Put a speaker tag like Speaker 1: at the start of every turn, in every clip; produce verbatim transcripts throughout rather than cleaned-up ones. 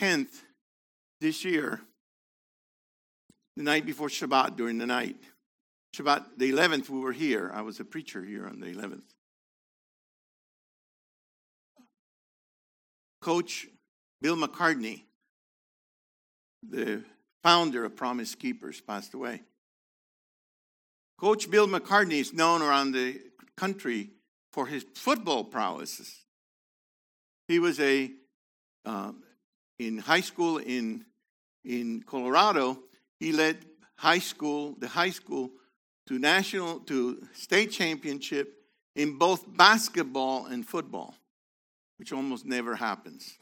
Speaker 1: tenth this year, the night before Shabbat, during the night. Shabbat, the eleventh, we were here. I was a preacher here on the eleventh. Coach Bill McCartney, the founder of Promise Keepers, passed away. Coach Bill McCartney is known around the country for his football prowesses. He was a um, in high school in in Colorado. He led high school, the high school, to national to state championship in both basketball and football, which almost never happens.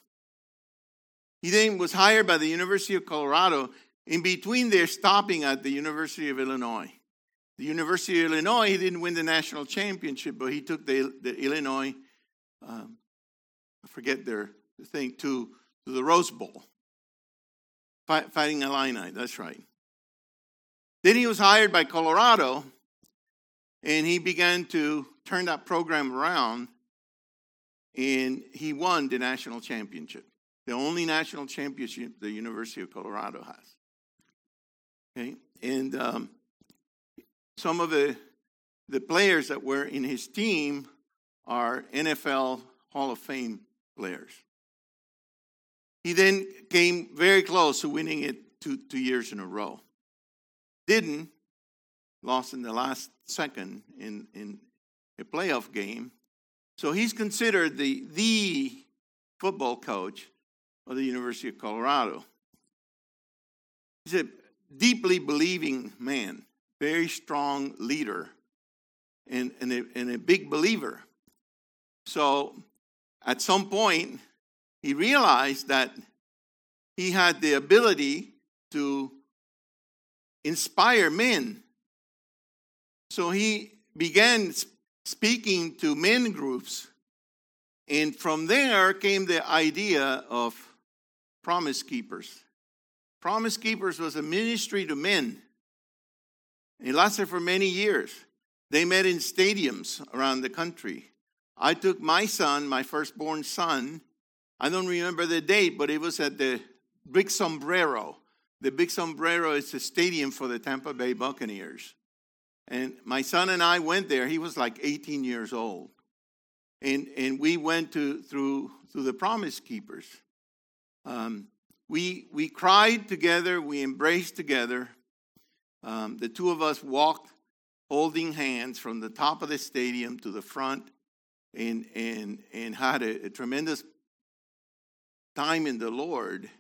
Speaker 1: He then was hired by the University of Colorado. In between, they're stopping at the University of Illinois. The University of Illinois, he didn't win the national championship, but he took the, the Illinois, um, I forget their thing, to, to the Rose Bowl. Fight, fighting Illini, that's right. Then he was hired by Colorado, and he began to turn that program around, and he won the national championship. The only national championship the University of Colorado has. Okay, and um, some of the the players that were in his team are N F L Hall of Fame players. He then came very close to winning it two, two years in a row. Didn't, lost in the last second in, in a playoff game. So he's considered the, the football coach of the University of Colorado. He's a deeply believing man, very strong leader, and, and, a, and a big believer. So at some point, he realized that he had the ability to inspire men. So he began speaking to men groups, and from there came the idea of Promise Keepers. Promise Keepers was a ministry to men. It lasted for many years. They met in stadiums around the country. I took my son, my firstborn son, I don't remember the date, but it was at the Big Sombrero. The Big Sombrero is a stadium for the Tampa Bay Buccaneers. And my son and I went there. He was like eighteen years old. And and we went to through through the Promise Keepers. Um, we we cried together. We embraced together. Um, the two of us walked holding hands from the top of the stadium to the front, and and and had a, a tremendous time in the Lord.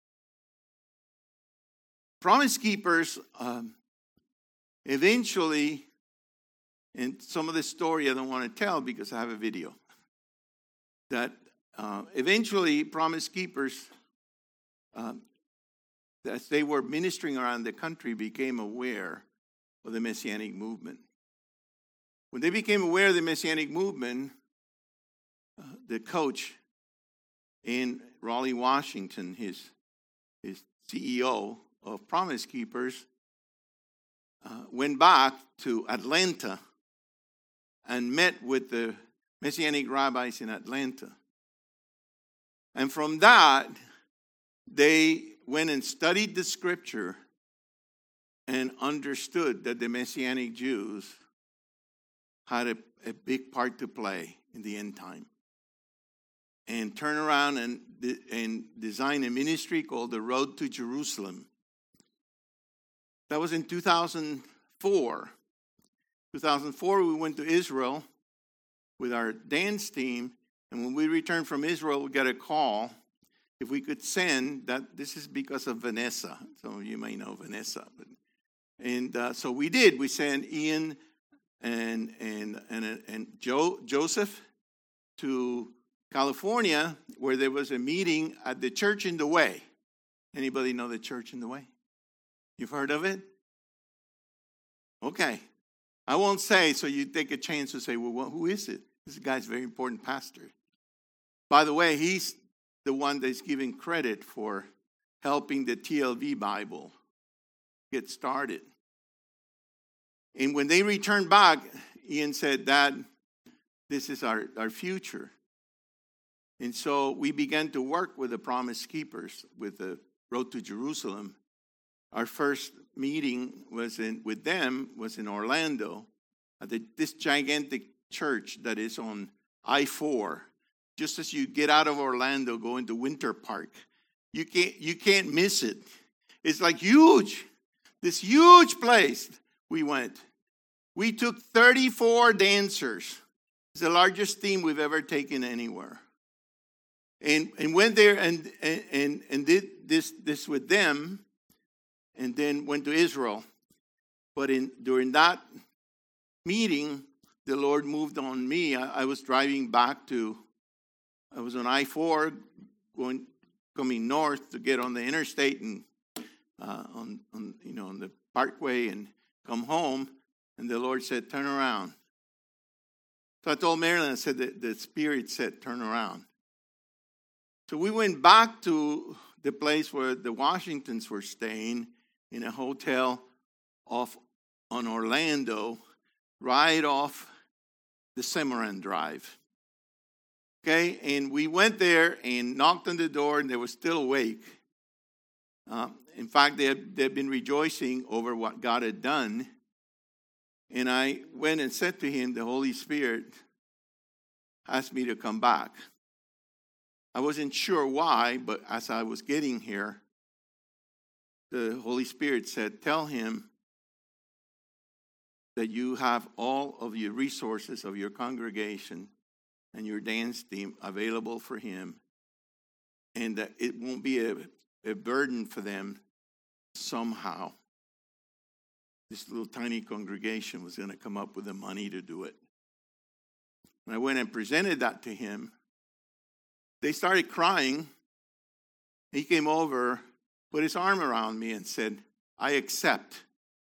Speaker 1: Promise Keepers um, eventually, and some of the story I don't want to tell because I have a video, that uh, eventually Promise Keepers, um, as they were ministering around the country, became aware of the Messianic movement. When they became aware of the Messianic movement, uh, the coach in Raleigh, Washington, his, his C E O of Promise Keepers, uh, went back to Atlanta and met with the Messianic rabbis in Atlanta. And from that, they went and studied the scripture and understood that the Messianic Jews had a, a big part to play in the end time. And turn around and, and design a ministry called the Road to Jerusalem. That was in two thousand four. two thousand four, we went to Israel with our dance team. And when we returned from Israel, we got a call if we could send that. This is because of Vanessa. Some of you may know Vanessa. But, and uh, so we did. We sent Ian and, and, and, and Joe, Joseph to California, where there was a meeting at the Church in the Way. Anybody know the Church in the Way? You've heard of it? Okay. I won't say, so you take a chance to say, well, who is it? This guy's a very important pastor. By the way, he's the one that's giving credit for helping the T L V Bible get started. And when they returned back, Ian said, Dad, this is our, our future. And so we began to work with the Promise Keepers with the Road to Jerusalem. Our first meeting was in with them was in Orlando at the, this gigantic church that is on I four. Just as you get out of Orlando, go into Winter Park. You can't, you can't miss it. It's like huge. This huge place we went. We took thirty-four dancers. It's the largest team we've ever taken anywhere. And and went there and and, and did this, this with them, and then went to Israel. But in during that meeting, the Lord moved on me. I, I was driving back to, I was on I four, going coming north to get on the interstate and uh, on, on you know on the parkway and come home. And the Lord said, "Turn around." So I told Marilyn, I said that the Spirit said, "Turn around." So we went back to the place where the Washingtons were staying in a hotel off on Orlando, right off the Cimarron Drive. Okay, and we went there and knocked on the door, and they were still awake. Uh, in fact, they had, they had been rejoicing over what God had done. And I went and said to him, the Holy Spirit asked me to come back. I wasn't sure why, but as I was getting here, the Holy Spirit said, "Tell him that you have all of your resources of your congregation and your dance team available for him, and that it won't be a, a burden for them somehow. This little tiny congregation was going to come up with the money to do it." When I went and presented that to him, they started crying. He came over, put his arm around me and said, "I accept."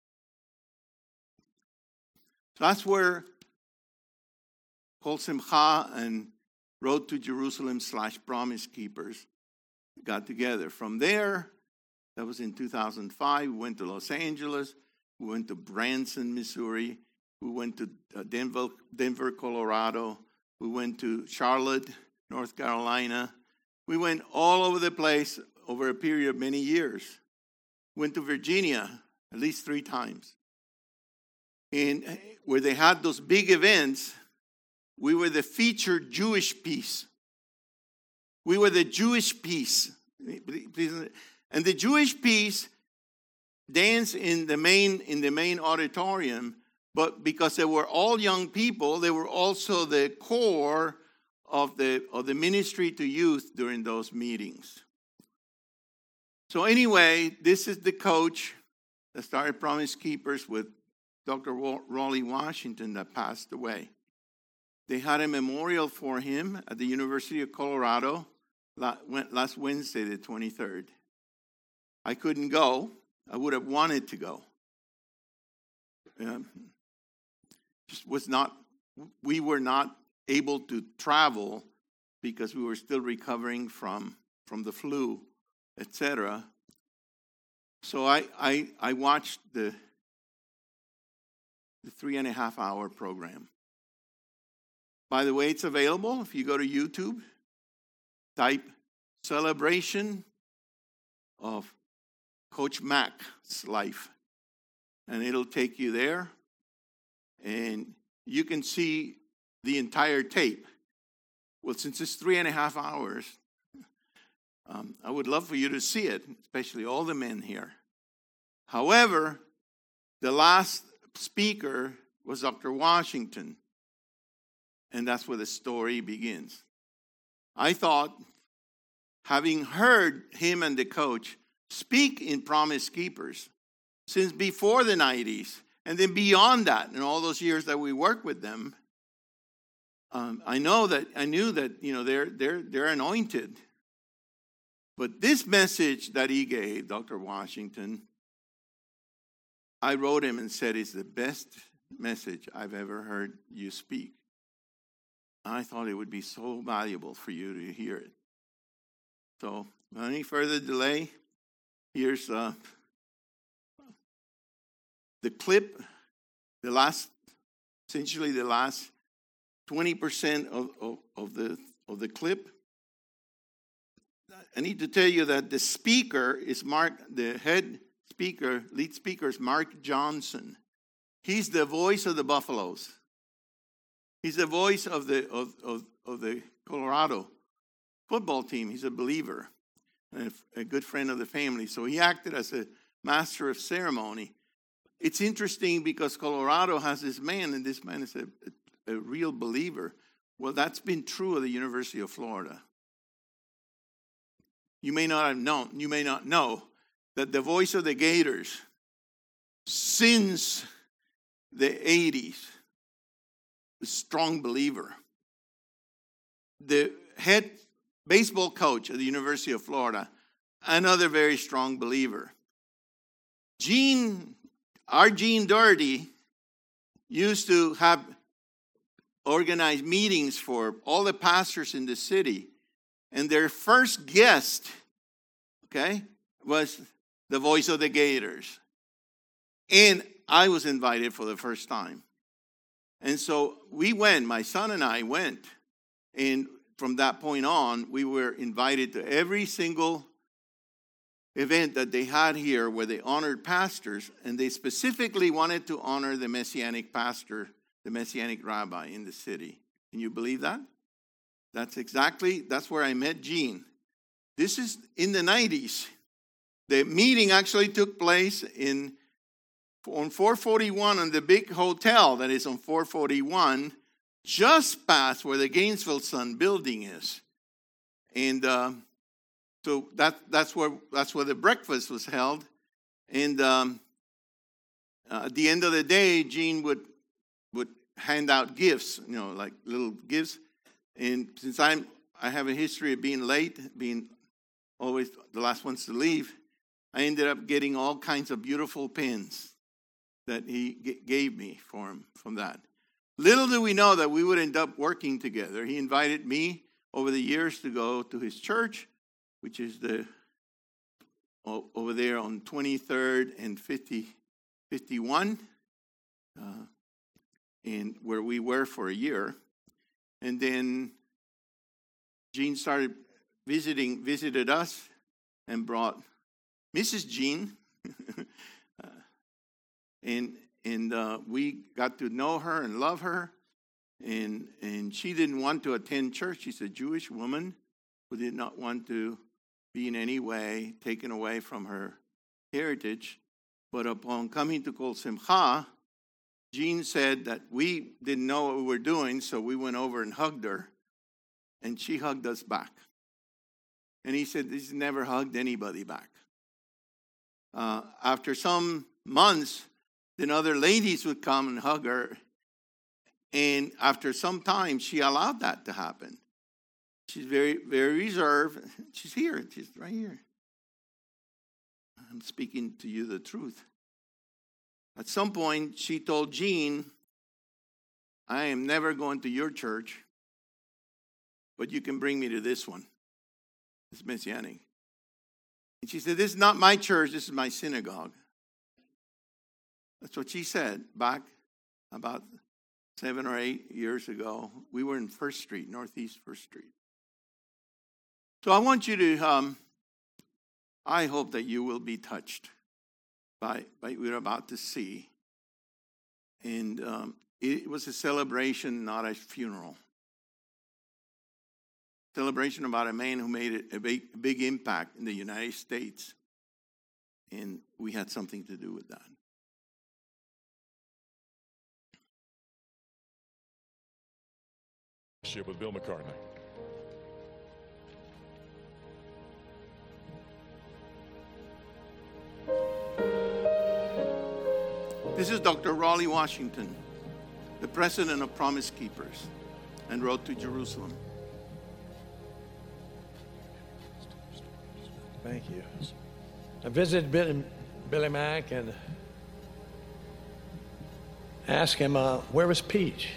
Speaker 1: So that's where Kol Simcha and Road to Jerusalem slash Promise Keepers got together. From there, that was in two thousand five, we went to Los Angeles. We went to Branson, Missouri. We went to Denver, Denver, Colorado. We went to Charlotte, North Carolina. We went all over the place over a period of many years. Went to Virginia at least three times. And where they had those big events, we were the featured Jewish piece. We were the Jewish piece. And the Jewish piece danced in the main in the main auditorium, but because they were all young people, they were also the core of the of the ministry to youth during those meetings. So anyway, this is the coach that started Promise Keepers with Doctor Raleigh Washington that passed away. They had a memorial for him at the University of Colorado last Wednesday, the twenty-third. I couldn't go. I would have wanted to go. Um, just was not. We were not able to travel because we were still recovering from from the flu, et cetera. So I I I watched the the three and a half hour program. By the way, it's available if you go to YouTube. Type "celebration of Coach Mac's life," and it'll take you there, and you can see the entire tape. Well, since it's three and a half hours, um, I would love for you to see it, especially all the men here. However, the last speaker was Doctor Washington, and that's where the story begins. I thought, having heard him and the coach speak in Promise Keepers since before the nineties, and then beyond that, in all those years that we worked with them, um, I know that I knew that you know they're they're they're anointed. But this message that he gave, Doctor Washington, I wrote him and said, "It's the best message I've ever heard you speak." I thought it would be so valuable for you to hear it. So, without any further delay, here's uh, the clip, the last, essentially the last twenty percent of, of, of the of the clip. I need to tell you that the speaker is Mark, the head speaker, lead speaker is Mark Johnson. He's the voice of the Buffaloes. He's the voice of the of, of, of the Colorado football team. He's a believer, and a, a good friend of the family. So he acted as a master of ceremony. It's interesting because Colorado has this man, and this man is a, a, a real believer. Well, that's been true of the University of Florida. You may not have known, you may not know that the voice of the Gators since the eighties, a strong believer. The head baseball coach at the University of Florida, another very strong believer. Gene, our Gene Doherty used to have organized meetings for all the pastors in the city. And their first guest, okay, was the voice of the Gators. And I was invited for the first time. And so we went, my son and I went. And from that point on, we were invited to every single event that they had here where they honored pastors. And they specifically wanted to honor the Messianic pastor, the Messianic rabbi in the city. Can you believe that? That's exactly, that's where I met Gene. This is in the nineties. The meeting actually took place in on four forty-one on the big hotel that is on four forty-one, just past where the Gainesville Sun building is. And uh, so that that's where that's where the breakfast was held. And um, uh, at the end of the day, Gene would would hand out gifts, you know, like little gifts. And since I'm, I have a history of being late, being always the last ones to leave, I ended up getting all kinds of beautiful pins that he g- gave me for him from that. Little do we know that we would end up working together. He invited me over the years to go to his church, which is the over there on twenty-third and fifty, fifty-one, uh, and where we were for a year. And then Gene started visiting, visited us and brought Missus Gene. uh, and and uh, we got to know her and love her. And, and she didn't want to attend church. She's a Jewish woman who did not want to be in any way taken away from her heritage. But upon coming to Kol Simcha, Gene said that we didn't know what we were doing, so we went over and hugged her, and she hugged us back. And he said he's never hugged anybody back. Uh, after some months, then other ladies would come and hug her, and after some time, she allowed that to happen. She's very, very reserved. She's here. She's right here. I'm speaking to you the truth. At some point, she told Gene, I am never going to your church, but you can bring me to this one. It's Messianic. And she said, this is not my church, this is my synagogue. That's what she said back about seven or eight years ago. We were in First Street, Northeast First Street. So I want you to, um, I hope that you will be touched by, by what we're about to see. And um, it was a celebration, not a funeral. Celebration about a man who made a big, a big impact in the United States. And we had something to do with that.
Speaker 2: With Bill McCartney.
Speaker 1: This is Doctor Raleigh Washington, the president of Promise Keepers and Road to Jerusalem.
Speaker 3: Thank you. I visited Billy, Billy Mack and asked him, uh, where was Peach?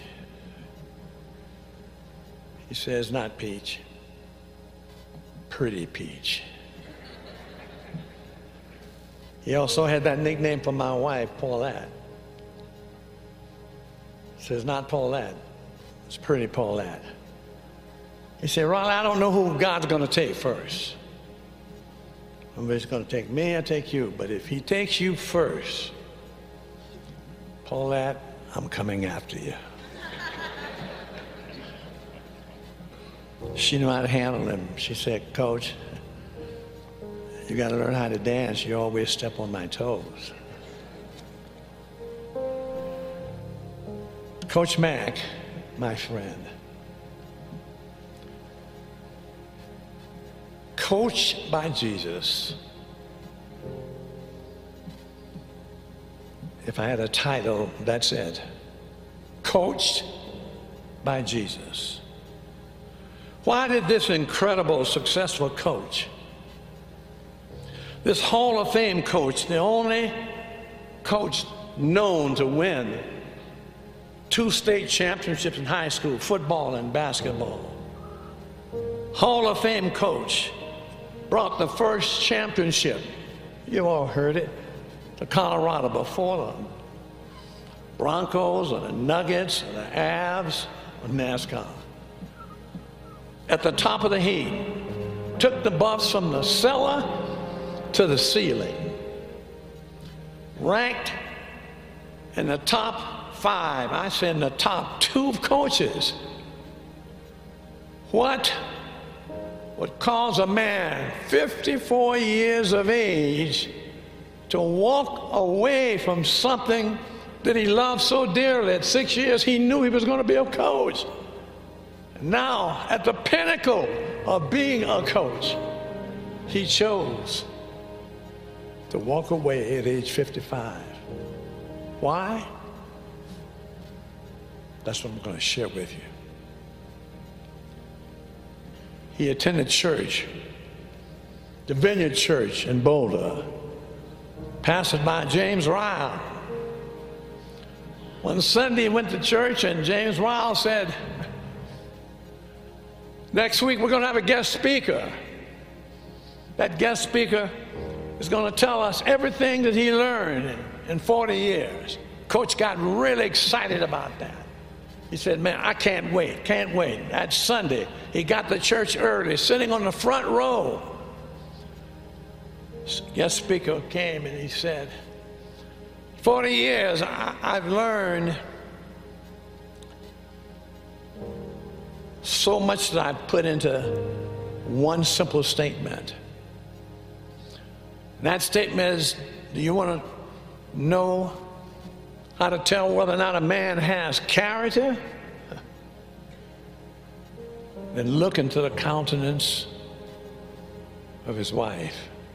Speaker 3: He says, not Peach, Pretty Peach. He also had that nickname for my wife, Paulette. He says, not Paulette, it's Pretty Paulette. He said, Raleigh, I don't know who God's going to take first. Whether it's going to take me or take you, but if he takes you first, Paulette, I'm coming after you. She knew how to handle him. She said, Coach, you got to learn how to dance. You always step on my toes. Coach Mack, my friend, coached by Jesus. If I had a title, that's it. Coached by Jesus. Why did this incredible, successful coach, this Hall of Fame coach, the only coach known to win two state championships in high school, football and basketball, Hall of Fame coach, brought the first championship, you all heard it, to Colorado before the Broncos and the Nuggets and the Avs and NASCAR. At the top of the heap, took the Buffs from the cellar to the ceiling. Ranked in the top five, I said in the top two coaches. What would cause a man fifty-four years of age to walk away from something that he loved so dearly? At six years, he knew he was going to be a coach. Now, at the pinnacle of being a coach, he chose to walk away at age fifty-five. Why? That's what I'm going to share with you. He attended church, the Vineyard Church in Boulder, pastored by James Ryle. One Sunday he went to church and James Ryle said, next week we're going to have a guest speaker. That guest speaker is going to tell us everything that he learned in, in forty years. Coach got really excited about that. He said, man, I can't wait, can't wait. That Sunday, he got to church early, sitting on the front row. Guest speaker came and he said, forty years I, I've learned so much that I put into one simple statement. And that statement is, do you want to know how to tell whether or not a man has character? Then look into the countenance of his wife.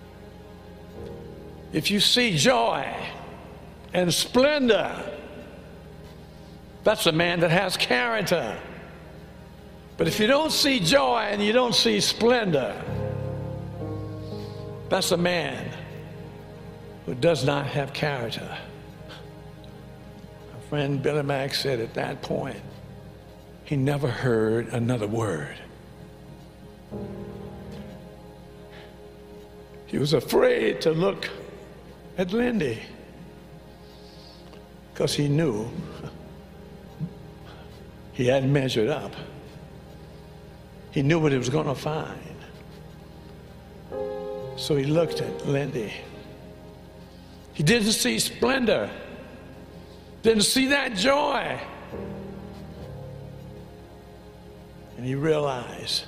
Speaker 3: If you see joy and splendor, that's a man that has character. But if you don't see joy and you don't see splendor, that's a man who does not have character. My friend Billy Mack said at that point, he never heard another word. He was afraid to look at Lindy because he knew he hadn't measured up. He knew what he was going to find. So he looked at Lindy. He didn't see splendor, didn't see that joy. And he realized,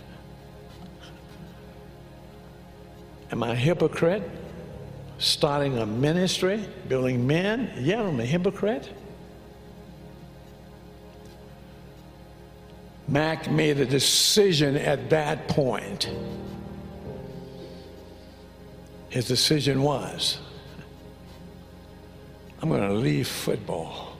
Speaker 3: am I a hypocrite? Starting a ministry, building men? Yeah, I'm a hypocrite. Mack made a decision at that point. His decision was, I'm going to leave football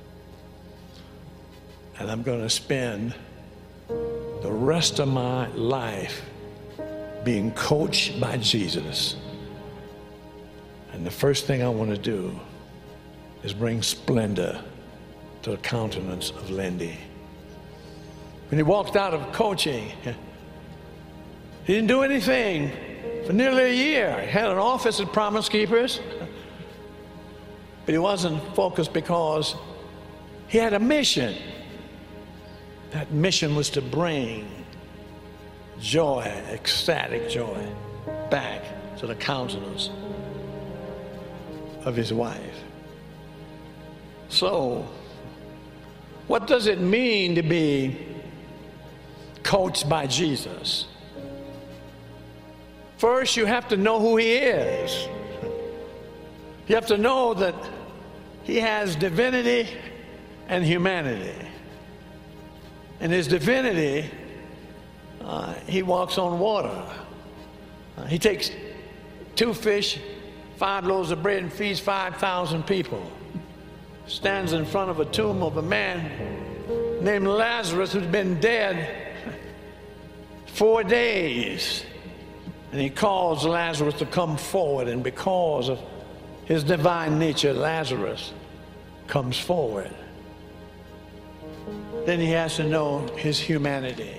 Speaker 3: and I'm going to spend the rest of my life being coached by Jesus. And the first thing I want to do is bring splendor to the countenance of Lindy. When he walked out of coaching, he didn't do anything for nearly a year. He had an office at Promise Keepers, but he wasn't focused because he had a mission. That mission was to bring joy, ecstatic joy, back to to the countenance of his wife. So, what does it mean to be coached by Jesus? First, you have to know who he is. You have to know that he has divinity and humanity. In his divinity, uh, he walks on water. Uh, he takes two fish, five loaves of bread, and feeds five thousand people. Stands in front of a tomb of a man named Lazarus who's been dead four days. And he calls Lazarus to come forward, and because of his divine nature, Lazarus comes forward. Then he has to know his humanity.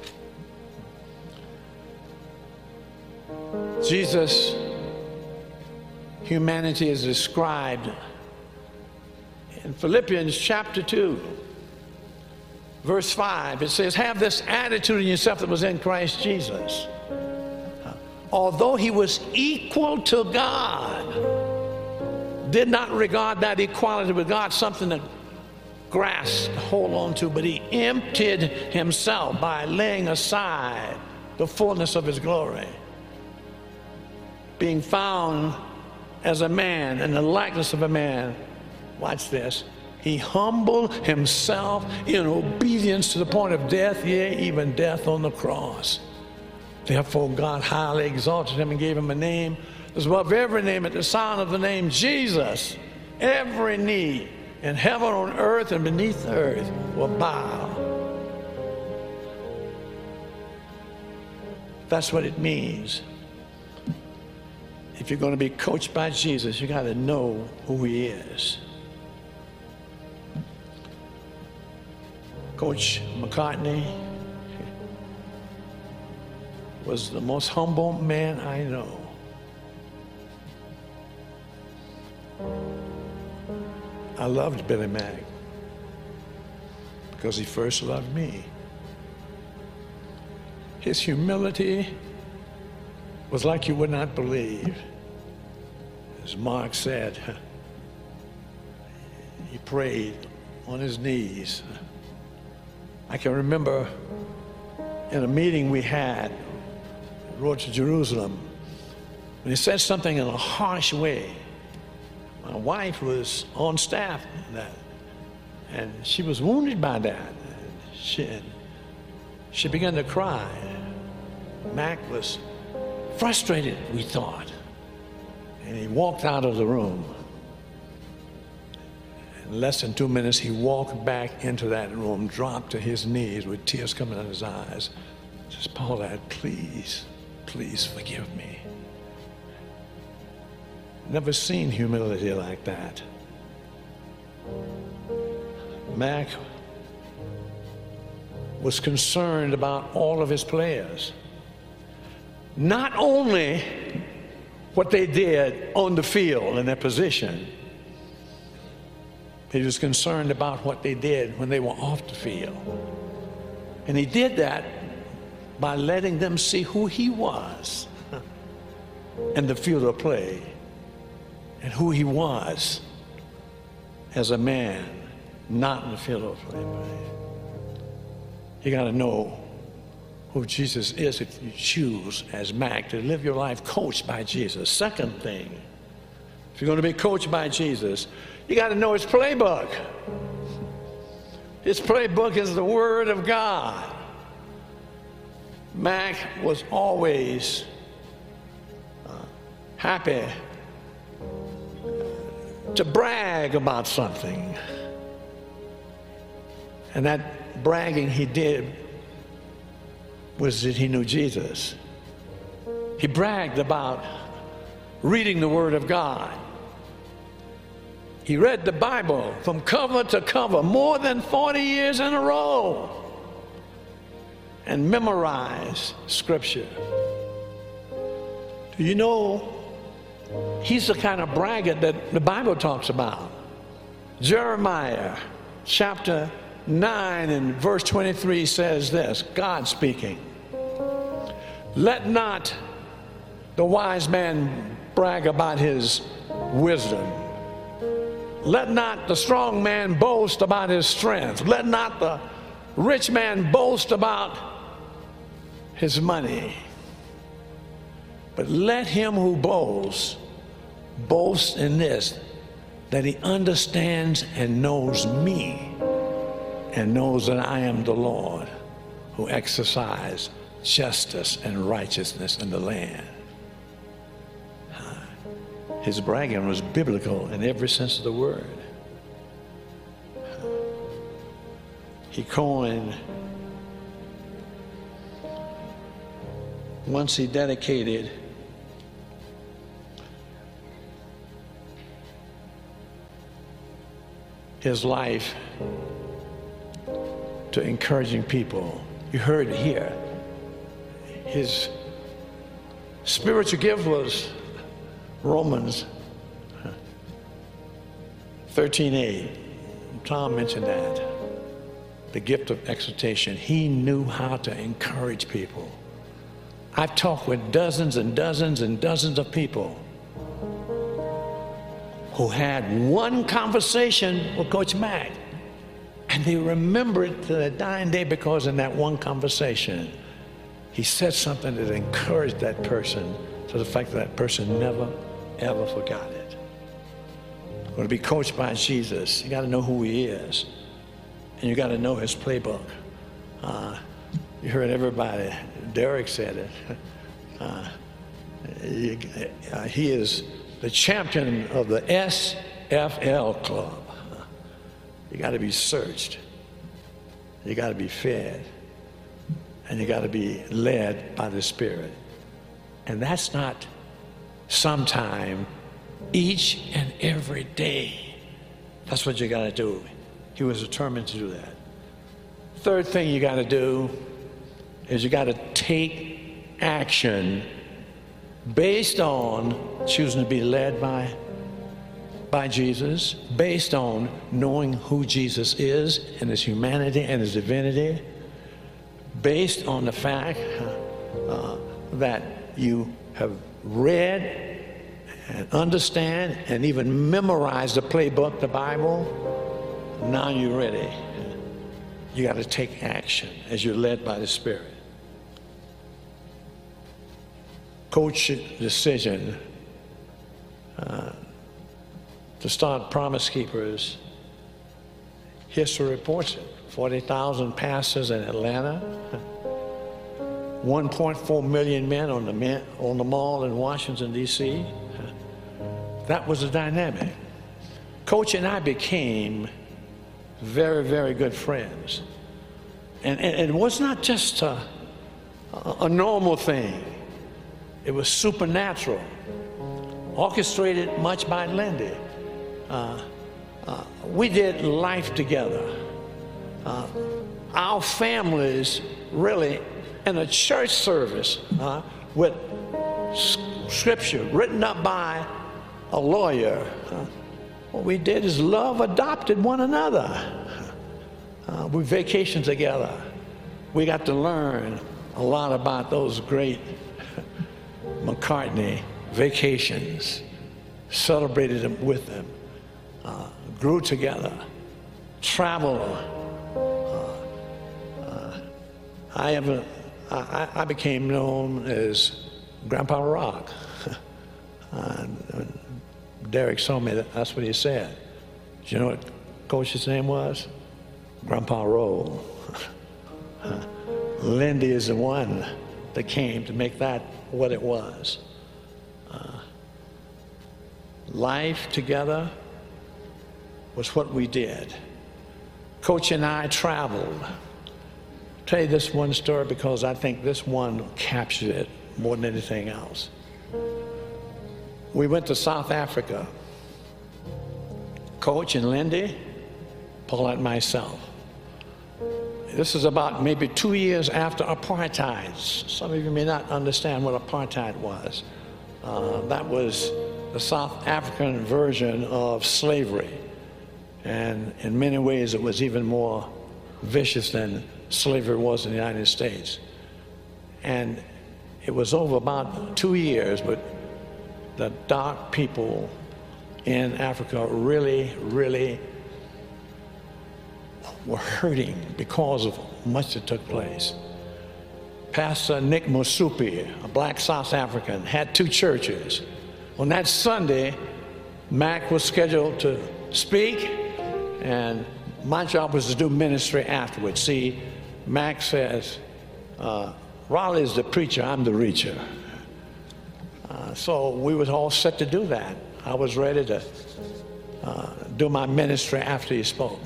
Speaker 3: Jesus' humanity is described in Philippians chapter two, verse five. It says, have this attitude in yourself that was in Christ Jesus. Although he was equal to God, did not regard that equality with God something to grasp, hold on to, but he emptied himself by laying aside the fullness of his glory. Being found as a man in the likeness of a man, watch this, he humbled himself in obedience to the point of death, yea, even death on the cross. Therefore, God highly exalted him and gave him a name that's above every name. At the sound of the name Jesus, every knee in heaven, on earth, and beneath the earth will bow. That's what it means. If you're going to be coached by Jesus, you got to know who he is. Coach McCartney was the most humble man I know. I loved Billy Mack because he first loved me. His humility was like you would not believe. As Mark said, he prayed on his knees. I can remember in a meeting we had, Road to Jerusalem, when he said something in a harsh way. My wife was on staff in that, and she was wounded by that. And she, and she began to cry. Mac was frustrated, we thought, and he walked out of the room. In less than two minutes, he walked back into that room, dropped to his knees with tears coming out of his eyes. Says, Paulette, please, please forgive me. Never seen humility like that. Mac was concerned about all of his players. Not only what they did on the field and their position, he was concerned about what they did when they were off the field. And he did that by letting them see who he was in the field of play and who he was as a man, not in the field of play. You got to know who Jesus is if you choose as Mac to live your life coached by Jesus. Second thing, if you're going to be coached by Jesus, you got to know his playbook. His playbook is the Word of God. Mac was always uh, happy to brag about something. And that bragging he did was that he knew Jesus. He bragged about reading the Word of God. He read the Bible from cover to cover more than forty years in a row and memorized Scripture. Do you know he's the kind of braggart that the Bible talks about? Jeremiah chapter nine and verse twenty-three says this, God speaking, let not the wise man brag about his wisdom. Let not the strong man boast about his strength. Let not the rich man boast about his money. But let him who boasts, boast in this, that he understands and knows me and knows that I am the Lord who exercise justice and righteousness in the land. His bragging was biblical in every sense of the word. He coined, once he dedicated his life to encouraging people. You heard it here. His spiritual gift was Romans thirteen eight. Tom mentioned that. The gift of exhortation. He knew how to encourage people. I've talked with dozens and dozens and dozens of people who had one conversation with Coach Mack, and they remember it to their dying day because in that one conversation, he said something that encouraged that person to the fact that that person never, ever forgot it. When to be coached by Jesus, you got to know who he is, and you got to know his playbook. Uh, you heard everybody. Derek said it. Uh, you, uh, he is the champion of the S F L club. You got to be searched. You got to be fed. And you got to be led by the Spirit. And that's not sometime, each and every day. That's what you got to do. He was determined to do that. Third thing you got to do is you got to take action based on choosing to be led by, by Jesus, based on knowing who Jesus is and his humanity and his divinity, based on the fact uh, that you have read and understand and even memorized the playbook, the Bible. Now you're ready. You got to take action as you're led by the Spirit. Coach's decision uh, to start Promise Keepers, history reports it. forty thousand pastors in Atlanta, one point four million men on the, man, on the mall in Washington, D C That was the dynamic. Coach and I became very, very good friends. And, and, and it was not just a, a normal thing. It was supernatural, orchestrated much by Lindy. Uh, uh, we did life together. Uh, our families really, in a church service uh, with scripture written up by a lawyer, uh, what we did is love adopted one another. Uh, we vacationed together. We got to learn a lot about those great McCartney vacations, celebrated them with them, uh, grew together, traveled. Uh, uh, I, have a, I, I became known as Grandpa Rock. uh, Derek saw me, that's what he said. Do you know what Coach's name was? Grandpa Roll. Lindy is the one that came to make that what it was. Uh, life together was what we did. Coach and I traveled. I'll tell you this one story because I think this one captured it more than anything else. We went to South Africa. Coach and Lindy, Paul and myself. This is about maybe two years after apartheid. Some of you may not understand what apartheid was. Uh, that was the South African version of slavery. And in many ways, it was even more vicious than slavery was in the United States. And it was over about two years, but the dark people in Africa really, really were hurting because of much that took place. Pastor Nick Musupi, a black South African, had two churches. On that Sunday, Mac was scheduled to speak, and my job was to do ministry afterwards. See, Mac says, uh, Raleigh is the preacher, I'm the reacher. Uh, so we was all set to do that. I was ready to uh, do my ministry after he spoke.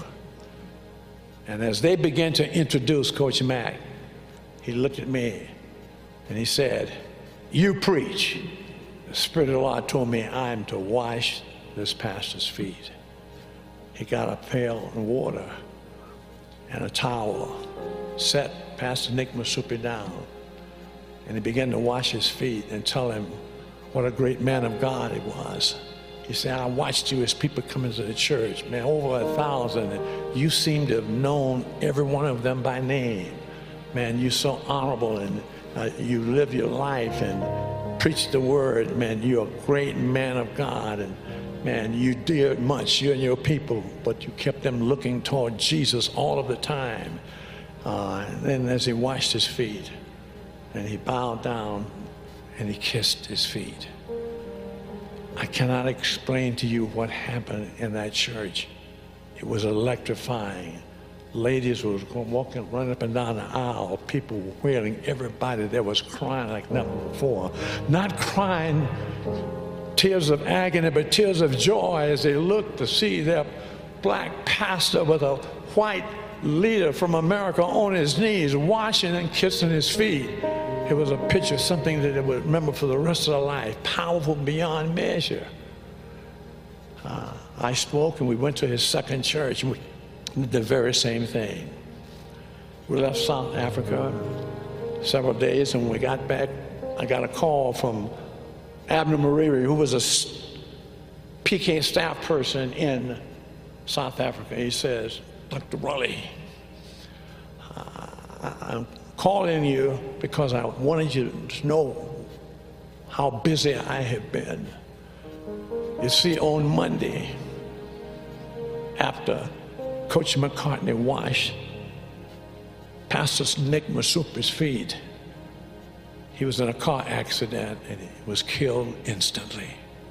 Speaker 3: And as they began to introduce Coach Mac, he looked at me and he said, you preach. The Spirit of the Lord told me I am to wash this pastor's feet. He got a pail of water and a towel, set Pastor Nick Musupi down, and he began to wash his feet and tell him what a great man of God he was. He said, I watched you as people come into the church, man, over a thousand. And you seem to have known every one of them by name. Man, you're so honorable, and uh, you live your life and preach the word. Man, you're a great man of God. And man, you did much, you and your people, but you kept them looking toward Jesus all of the time. Uh, and then as he washed his feet, and he bowed down and he kissed his feet. I cannot explain to you what happened in that church. It was electrifying. Ladies were walking, running up and down the aisle. People were wailing. Everybody there was crying like never before. Not crying tears of agony, but tears of joy as they looked to see their black pastor with a white leader from America on his knees, washing and kissing his feet. It was a picture, something that they would remember for the rest of their life, powerful beyond measure. Uh, I spoke, and we went to his second church. We did the very same thing. We left South Africa several days, and when we got back, I got a call from Abner Mariri, who was a P K staff person in South Africa. He says, Doctor Raleigh, uh, I'm calling you because I wanted you to know how busy I have been. You see, on Monday, after Coach McCartney washed Pastor Nick Musupi's feet, he was in a car accident and he was killed instantly.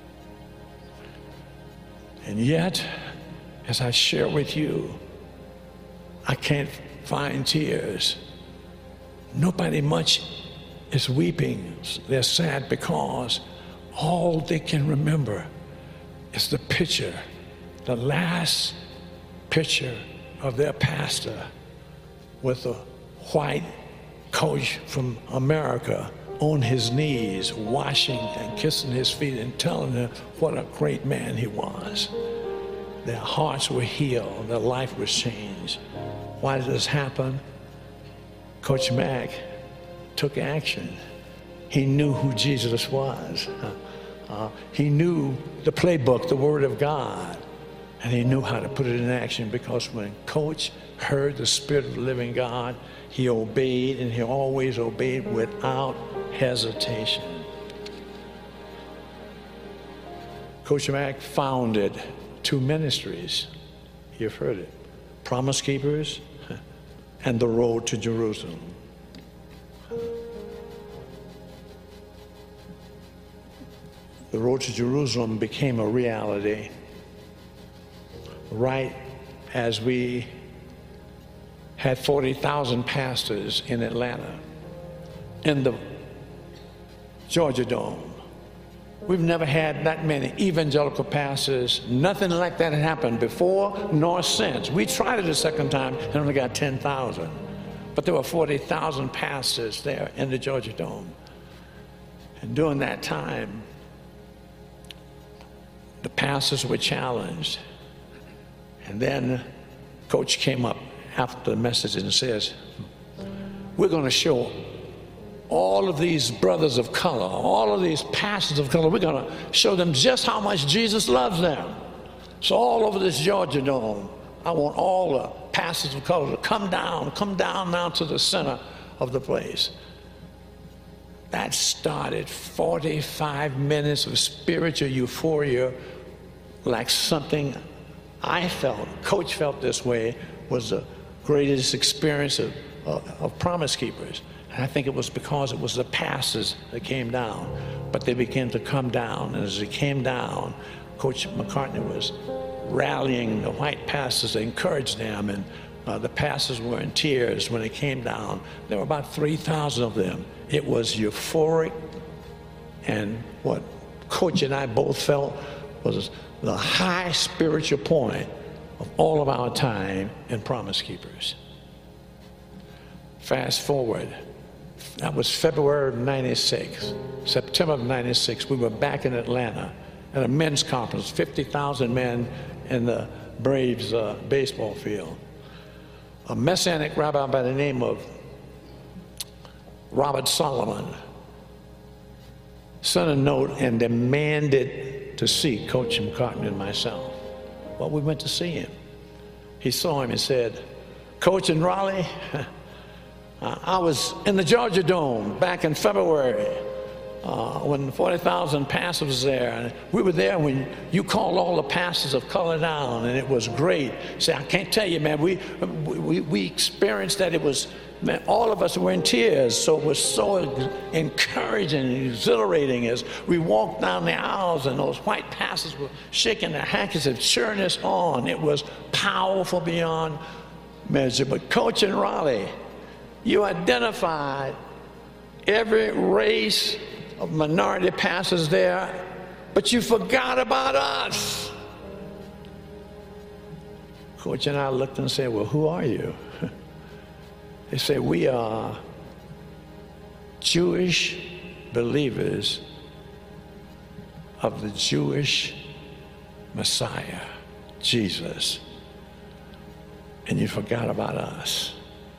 Speaker 3: And yet, as I share with you, I can't find tears. Nobody much is weeping. They're sad because all they can remember is the picture, the last picture of their pastor with a white coach from America on his knees, washing and kissing his feet and telling them what a great man he was. Their hearts were healed, their life was changed. Why did this happen? Coach Mac took action. He knew who Jesus was. Uh, uh, he knew the playbook, the Word of God, and he knew how to put it in action, because when Coach heard the Spirit of the living God, he obeyed, and he always obeyed without hesitation. Coach Mac founded two ministries. You've heard it. Promise Keepers and the Road to Jerusalem. The Road to Jerusalem became a reality right as we had forty thousand pastors in Atlanta, in the Georgia Dome. We've never had that many evangelical pastors. Nothing like that had happened before nor since. We tried it a second time and only got ten thousand. But there were forty thousand pastors there in the Georgia Dome. And during that time, the pastors were challenged. And then Coach came up after the message and says, we're going to show all of these brothers of color, all of these pastors of color, we're going to show them just how much Jesus loves them. So all over this Georgia Dome, I want all the pastors of color to come down, come down now to the center of the place. that started forty-five minutes of spiritual euphoria, like something I felt, Coach felt this way, was the greatest experience of, of, of Promise Keepers. And I think it was because it was the pastors that came down, but they began to come down. And as they came down, Coach McCartney was rallying the white pastors to encourage them, and uh, the pastors were in tears when they came down. There were about three thousand of them. It was euphoric, and what Coach and I both felt was the high spiritual point of all of our time in Promise Keepers. Fast forward, that was February of ninety-six. September of ninety-six, we were back in Atlanta at a men's conference, fifty thousand men in the Braves uh, baseball field. A Messianic rabbi by the name of Robert Solomon sent a note and demanded to see Coach McCartney and myself. Well, we went to see him. He saw him and said, "Coach in Raleigh, I was in the Georgia Dome back in February uh, when forty thousand pastors was there. And we were there when you called all the pastors of color down, and it was great." Say, I can't tell you, man, we, we, we experienced that. It was, man, all of us were in tears. So it was so encouraging and exhilarating as we walked down the aisles and those white pastors were shaking their handkerchiefs, cheering us on. It was powerful beyond measure. But Coach in Raleigh, you identified every race of minority pastors there, but you forgot about us. Coach and I looked and said, "Well, who are you?" They said, "We are Jewish believers of the Jewish Messiah, Jesus, and you forgot about us."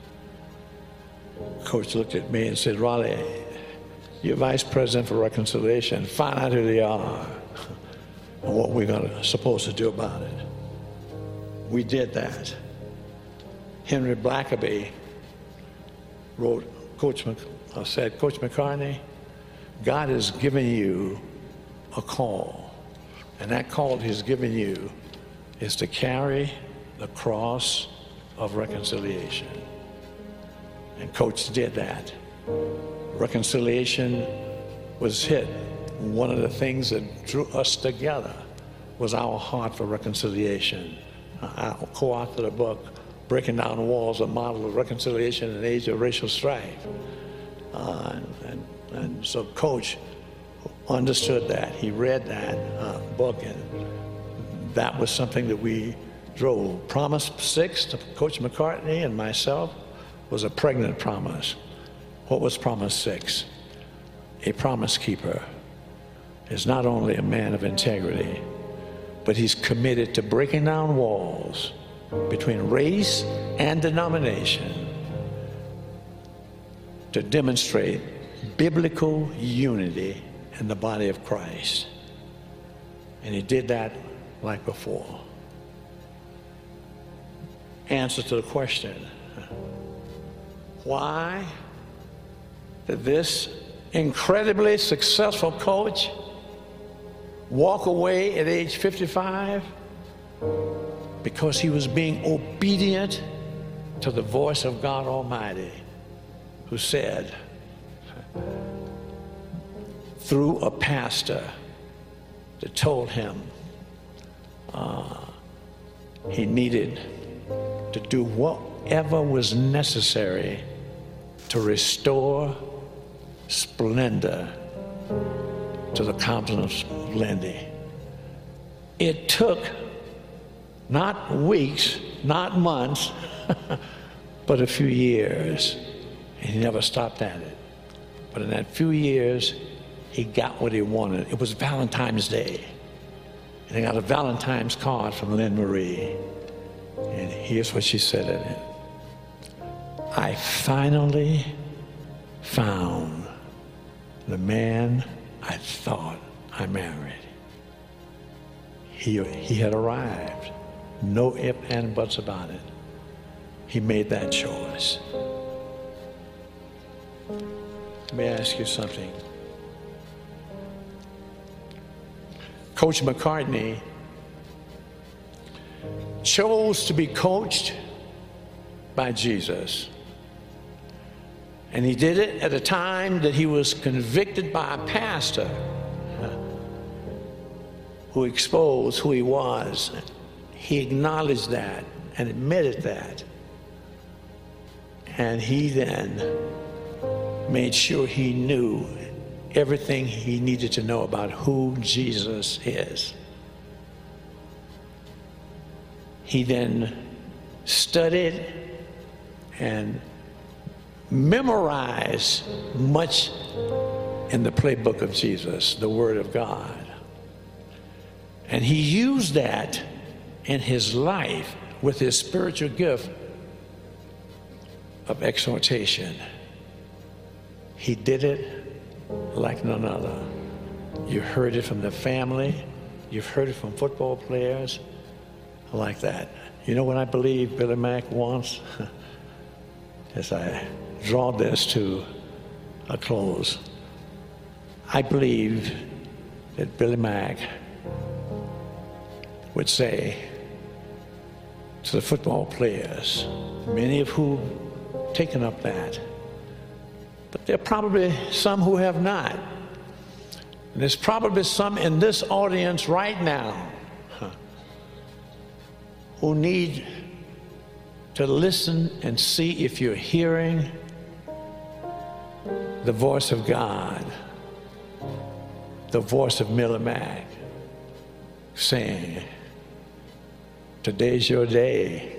Speaker 3: Coach looked at me and said, "Raleigh, you're vice president for reconciliation. Find out who they are and what we're gonna, supposed to do about it." We did that. Henry Blackaby wrote, Coach Mc, uh, said, "Coach McCartney, God has given you a call, and that call He's given you is to carry the cross of reconciliation." And Coach did that. Reconciliation was hit. One of the things that drew us together was our heart for reconciliation. I co-authored a book, Breaking Down Walls, a model of reconciliation in an age of racial strife. Uh, and, and, and so Coach understood that. He read that uh, book, and that was something that we drove. Promise six to Coach McCartney and myself was a pregnant promise. What was Promise six? A promise keeper is not only a man of integrity, but he's committed to breaking down walls between race and denomination to demonstrate biblical unity in the body of Christ. And he did that like before. Answer to the question, why did this incredibly successful coach walk away at age fifty-five? Because he was being obedient to the voice of God Almighty, who said, through a pastor that told him uh, he needed to do whatever was necessary to restore splendor to the countenance of Lindy. It took not weeks, not months, but a few years. And he never stopped at it. But in that few years, he got what he wanted. It was Valentine's Day. And he got a Valentine's card from Lynn Marie. And here's what she said in it. "I finally found the man I thought I married." He, he had arrived. No ifs and buts about it. He made that choice. Let me ask you something. Coach McCartney chose to be coached by Jesus. And he did it at a time that he was convicted by a pastor who exposed who he was. He acknowledged that and admitted that. And he then made sure he knew everything he needed to know about who Jesus is. He then studied and memorized much in the playbook of Jesus, the Word of God. And he used that in his life with his spiritual gift of exhortation. He did it like none other. You heard it from the family. You've heard it from football players like that. You know what I believe Billy Mack wants? As I draw this to a close, I believe that Billy Mack would say to the football players, many of whom have taken up that, but there are probably some who have not. And there's probably some in this audience right now huh, who need to listen and see if you're hearing the voice of God, the voice of Miller Mack, saying, today's your day.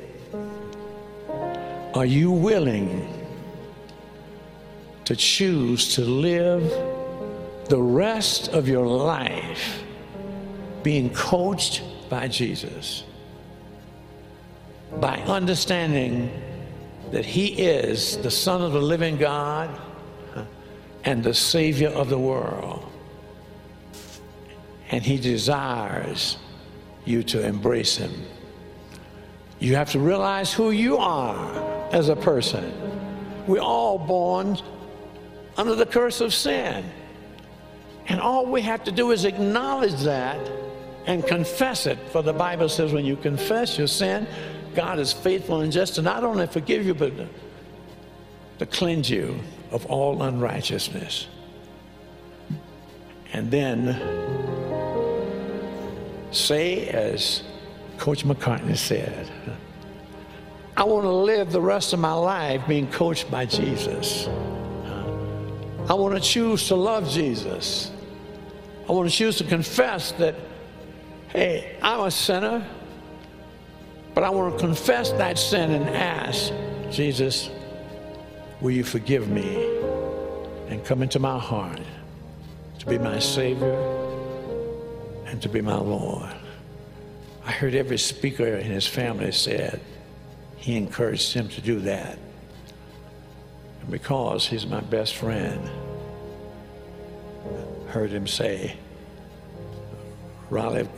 Speaker 3: Are you willing to choose to live the rest of your life being coached by Jesus, by understanding that he is the Son of the living God and the Savior of the world, and he desires you to embrace him? You have to realize who you are as a person. We're all born under the curse of sin. And all we have to do is acknowledge that and confess it. For the Bible says when you confess your sin, God is faithful and just to not only forgive you, but to cleanse you of all unrighteousness. And then say, as Coach McCartney said, I want to live the rest of my life being coached by Jesus. I want to choose to love Jesus. I want to choose to confess that, hey, I'm a sinner, but I want to confess that sin and ask, Jesus, will you forgive me and come into my heart to be my Savior and to be my Lord? I heard every speaker in his family said he encouraged him to do that. And because he's my best friend, heard him say, Riley, if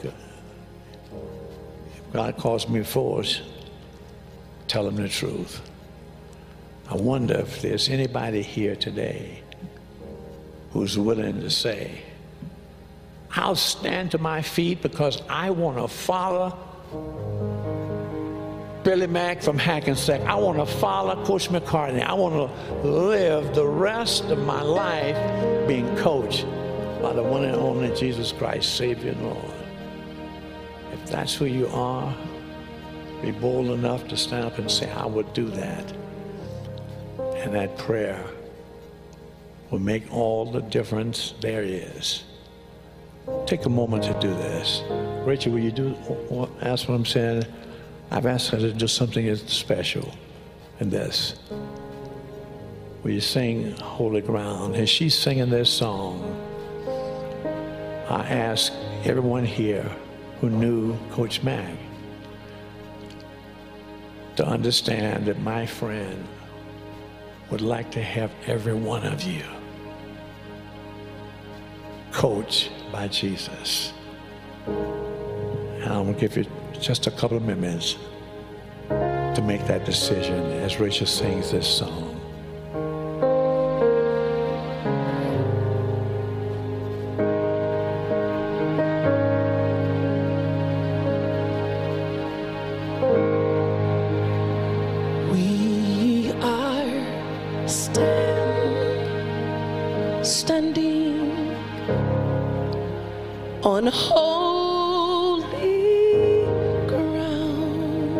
Speaker 3: God calls me forward, tell him the truth. I wonder if there's anybody here today who's willing to say, I'll stand to my feet because I want to follow Billy Mack from Hackensack. I want to follow Coach McCartney. I want to live the rest of my life being coached by the one and only Jesus Christ, Savior and Lord. If that's who you are, be bold enough to stand up and say, I would do that. And that prayer will make all the difference there is. Take a moment to do this. Rachel, will you do, ask what I'm saying? I've asked her to do something special in this. Will you sing Holy Ground? As she's singing this song, I ask everyone here who knew Coach Mack to understand that my friend would like to have every one of you coached by Jesus. And I'm going to give you just a couple of minutes to make that decision as Rachel sings this song.
Speaker 2: on holy ground,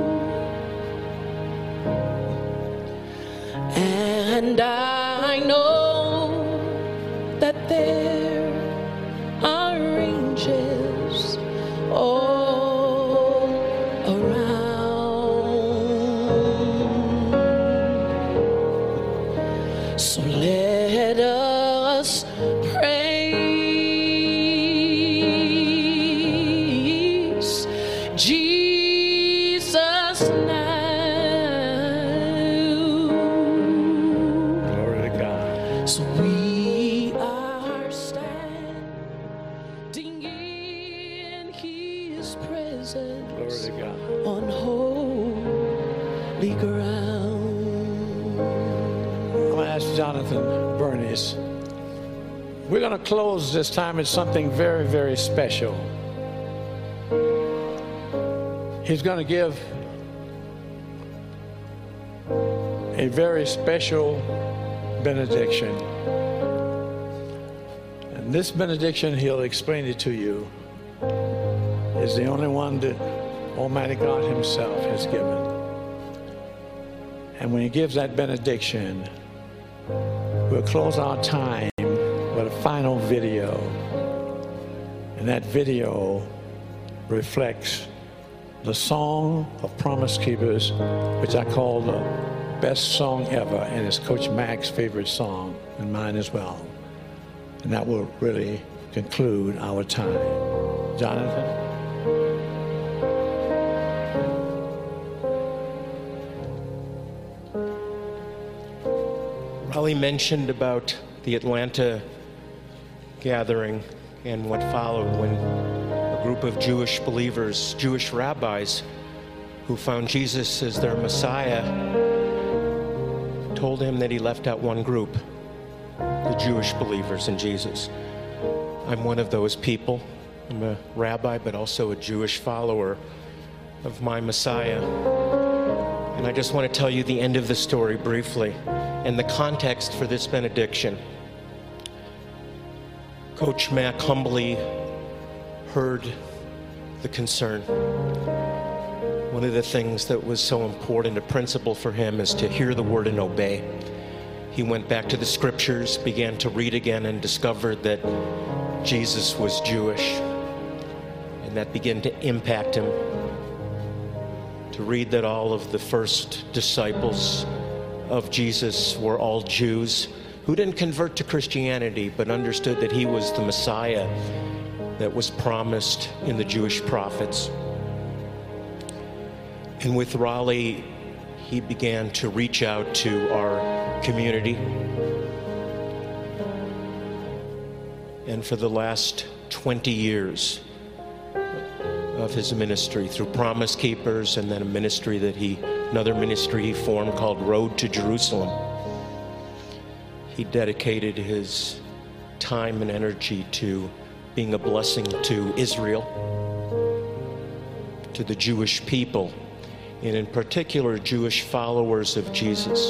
Speaker 2: and I know that there are angels all around. So let us praise Jesus now.
Speaker 3: Glory to God.
Speaker 2: So we are standing in His presence.
Speaker 3: Glory to God.
Speaker 2: On holy ground.
Speaker 3: I'm going to ask Jonathan Bernice. We're going to close this time with something very, very special. He's going to give a very special benediction. And this benediction, he'll explain it to you, is the only one that Almighty God Himself has given. And when He gives that benediction, we'll close our time with a final video. And that video reflects the song of Promise Keepers, which I call the best song ever, and it's Coach Mac's favorite song, and mine as well. And that will really conclude our time. Jonathan?
Speaker 4: Raleigh mentioned about the Atlanta gathering and what followed when a group of Jewish believers, Jewish rabbis, who found Jesus as their Messiah, told him that he left out one group, the Jewish believers in Jesus. I'm one of those people. I'm a rabbi, but also a Jewish follower of my Messiah. And I just want to tell you the end of the story briefly and the context for this benediction. Coach Mac humbly heard the concern. One of the things that was so important, a principle for him, is to hear the word and obey. He went back to the scriptures, began to read again, and discovered that Jesus was Jewish. And that began to impact him. To read that all of the first disciples of Jesus were all Jews who didn't convert to Christianity, but understood that He was the Messiah that was promised in the Jewish prophets. And with Raleigh, he began to reach out to our community. And for the last twenty years of his ministry, through Promise Keepers and then a ministry that he, another ministry he formed called Road to Jerusalem, he dedicated his time and energy to being a blessing to Israel, to the Jewish people, and in particular Jewish followers of Jesus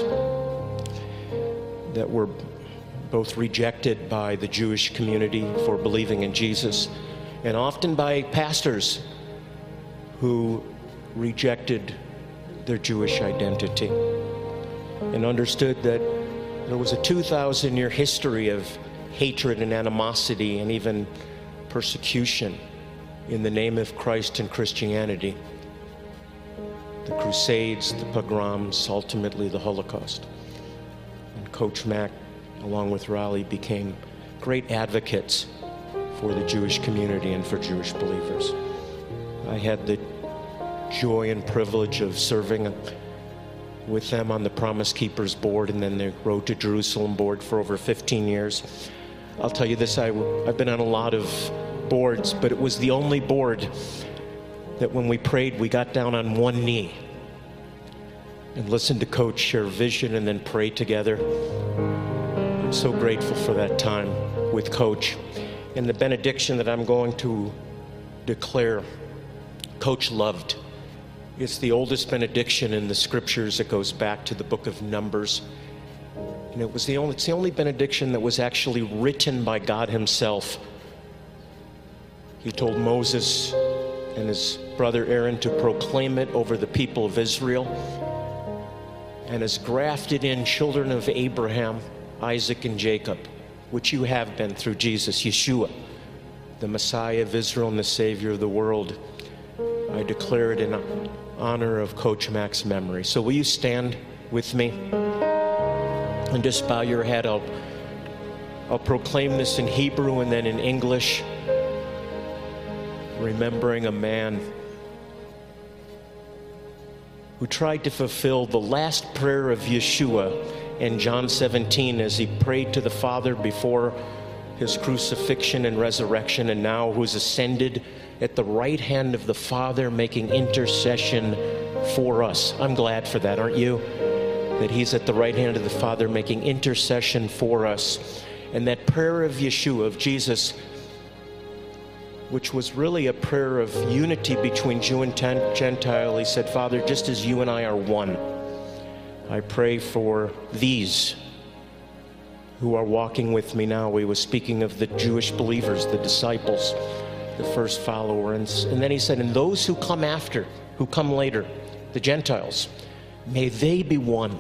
Speaker 4: that were both rejected by the Jewish community for believing in Jesus, and often by pastors who rejected their Jewish identity and understood that there was a two thousand year history of hatred and animosity and even persecution in the name of Christ and Christianity. The Crusades, the pogroms, ultimately the Holocaust. And Coach Mac, along with Raleigh, became great advocates for the Jewish community and for Jewish believers. I had the joy and privilege of serving with them on the Promise Keepers board and then the Road to Jerusalem board for over fifteen years. I'll tell you this, I, I've been on a lot of boards, but it was the only board that when we prayed, we got down on one knee and listened to Coach share vision and then pray together. I'm so grateful for that time with Coach. And the benediction that I'm going to declare, Coach loved. It's the oldest benediction in the scriptures. It goes back to the book of Numbers. And it was the only, it's the only benediction that was actually written by God Himself. He told Moses and his brother Aaron to proclaim it over the people of Israel, and has grafted in children of Abraham, Isaac, and Jacob, which you have been through Jesus, Yeshua, the Messiah of Israel and the Savior of the world. I declare it in honor of Coach Mac's memory. So will you stand with me and just bow your head? I'll, I'll proclaim this in Hebrew and then in English, remembering a man who tried to fulfill the last prayer of Yeshua in John seventeen as he prayed to the Father before his crucifixion and resurrection, and now who's ascended at the right hand of the Father, making intercession for us. I'm glad for that, aren't you? That he's at the right hand of the Father making intercession for us. And that prayer of Yeshua, of Jesus, which was really a prayer of unity between Jew and Gentile, he said, Father, just as you and I are one, I pray for these who are walking with me now. He was speaking of the Jewish believers, the disciples, the first followers. And then he said, and those who come after, who come later, the Gentiles, may they be one,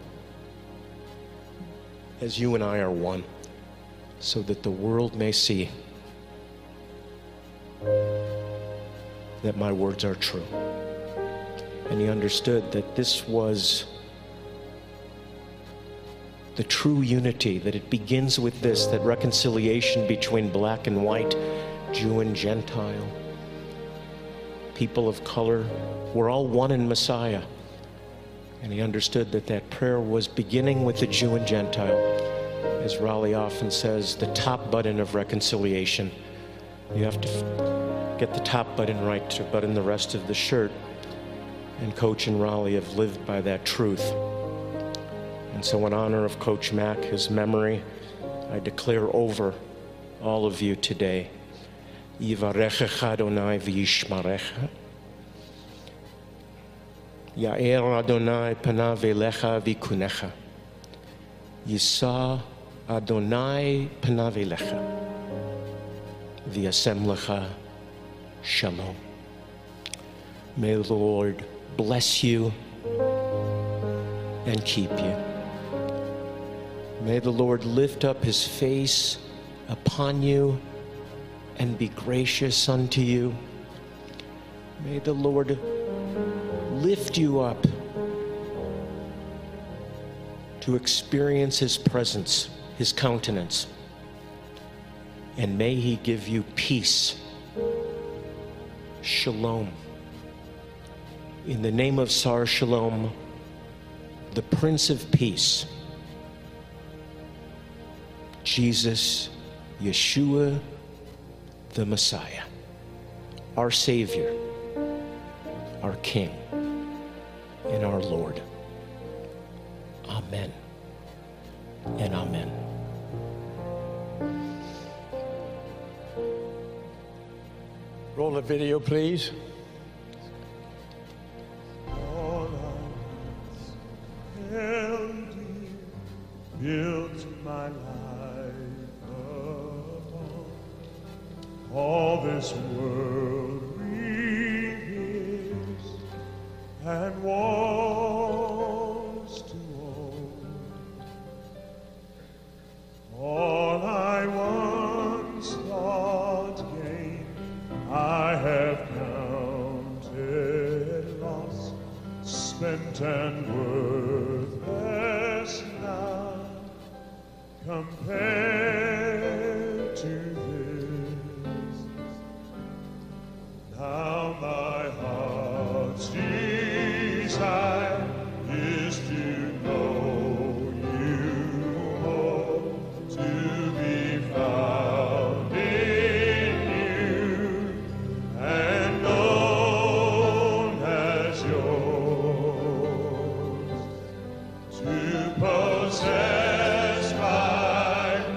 Speaker 4: as you and I are one, so that the world may see that my words are true. And he understood that this was the true unity, that it begins with this, that reconciliation between black and white, Jew and Gentile, people of color, we're all one in Messiah. And he understood that that prayer was beginning with the Jew and Gentile. As Raleigh often says, the top button of reconciliation. You have to get the top button right to button the rest of the shirt. And Coach and Raleigh have lived by that truth. And so in honor of Coach Mac, his memory, I declare over all of you today, Yivarechecha Adonai v'yishmarecha. Ya'er Adonai panav elecha v'kunecha. Yisa Adonai panav elecha v'yasem lecha shalom. May the Lord bless you and keep you. May the Lord lift up his face upon you and be gracious unto you. May the Lord lift you up to experience his presence, his countenance. And may he give you peace. Shalom. In the name of Sar Shalom, the Prince of Peace, Jesus, Yeshua, the Messiah, our Savior, our King, and our Lord. Amen and amen.
Speaker 3: Roll the video, please.
Speaker 5: All I held dear, built my life upon. All this world reveals and wants to own. All I once thought gain, I have counted loss, spent and worthless now, compared to this. Now my heart's desire is to know you more, to be found in you and known as yours, to possess by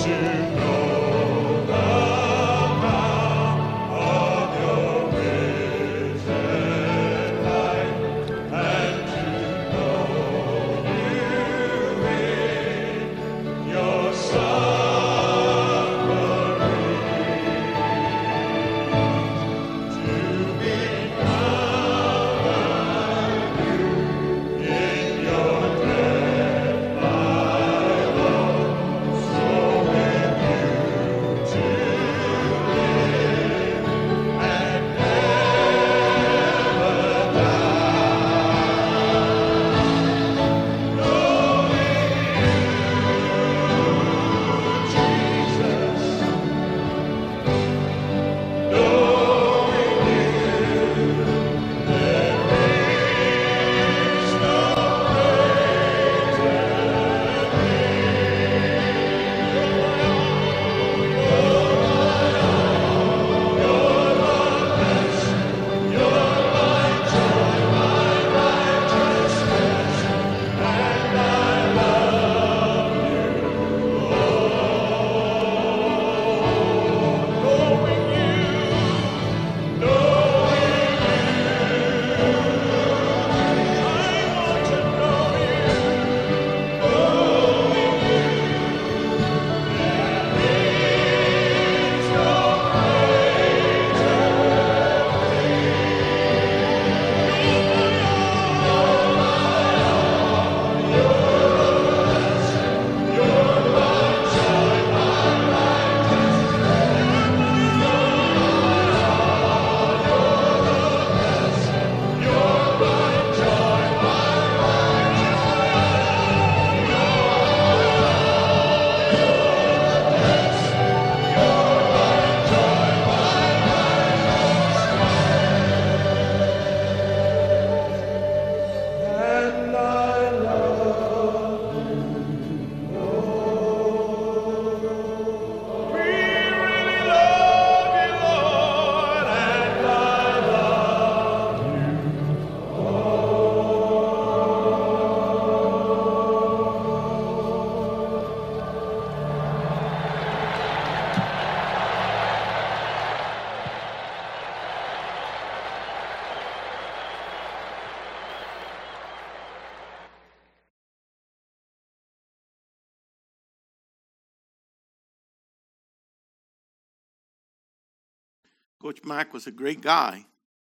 Speaker 1: Coach Mack was a great guy.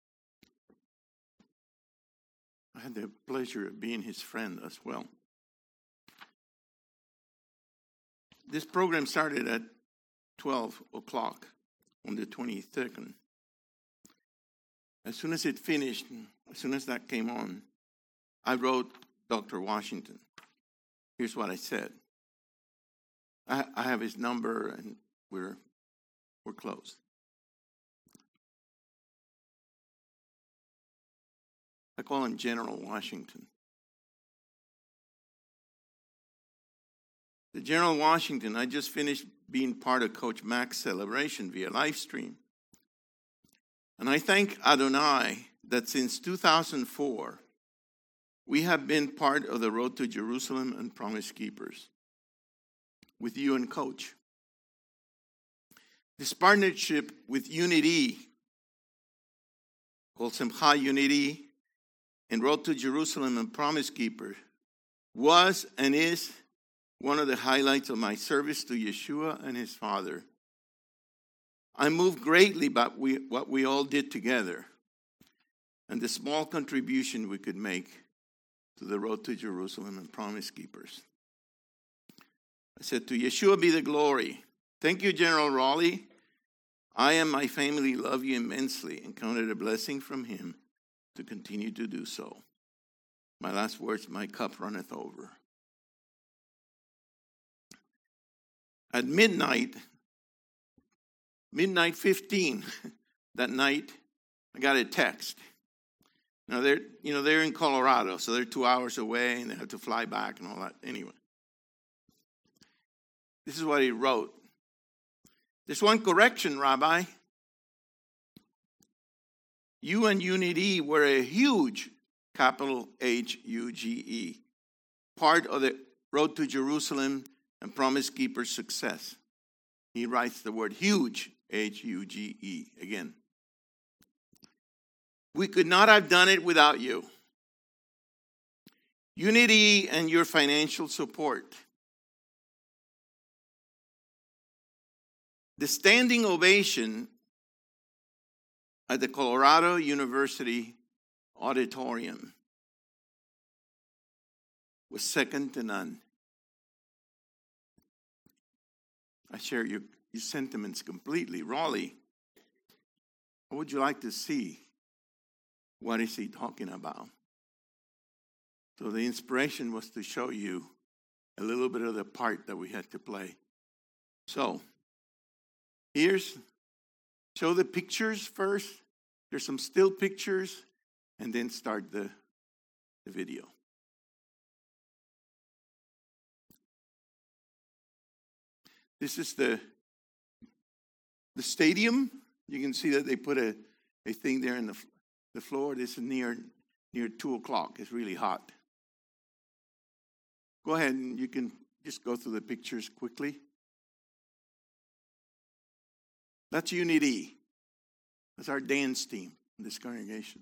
Speaker 1: I had the pleasure of being his friend as well. This program started at twelve o'clock on the twenty-second. As soon as it finished, as soon as that came on, I wrote Doctor Washington. Here's what I said. I, I have his number, and we're we're close. I call him General Washington. The General Washington, I just finished being part of Coach Mack's celebration via live stream. And I thank Adonai that since two thousand four, we have been part of the Road to Jerusalem and Promise Keepers with you and Coach. This partnership with Unity, called Simcha Unity, and Road to Jerusalem and Promise Keeper, was and is one of the highlights of my service to Yeshua and his Father. I moved greatly by what we all did together and the small contribution we could make to the Road to Jerusalem and Promise Keepers. I said, to Yeshua be the glory. Thank you, General Raleigh. I and my family love you immensely and count it a blessing from him to continue to do so. My last words, my cup runneth over. At midnight, midnight fifteen, that night, I got a text. Now they're, you know, they're in Colorado, so they're two hours away and they have to fly back and all that. Anyway, this is what he wrote. There's one correction, Rabbi. You and Unity were a huge, capital H U G E, part of the Road to Jerusalem and Promise Keeper success. he writes the word huge, H U G E, again. We could not have done it without you. Unity and your financial support. The standing ovation at the Colorado University Auditorium was second to none. I share your, your sentiments completely. Raleigh, what would you like to see? What is he talking about? So the inspiration was to show you a little bit of the part that we had to play. So, here's, show the pictures first. There's some still pictures, and then start the, the video. This is the, the stadium. You can see that they put a, a thing there in the, the floor. This is near, near two o'clock. It's really hot. Go ahead and you can just go through the pictures quickly. That's Unity. That's our dance team in this congregation.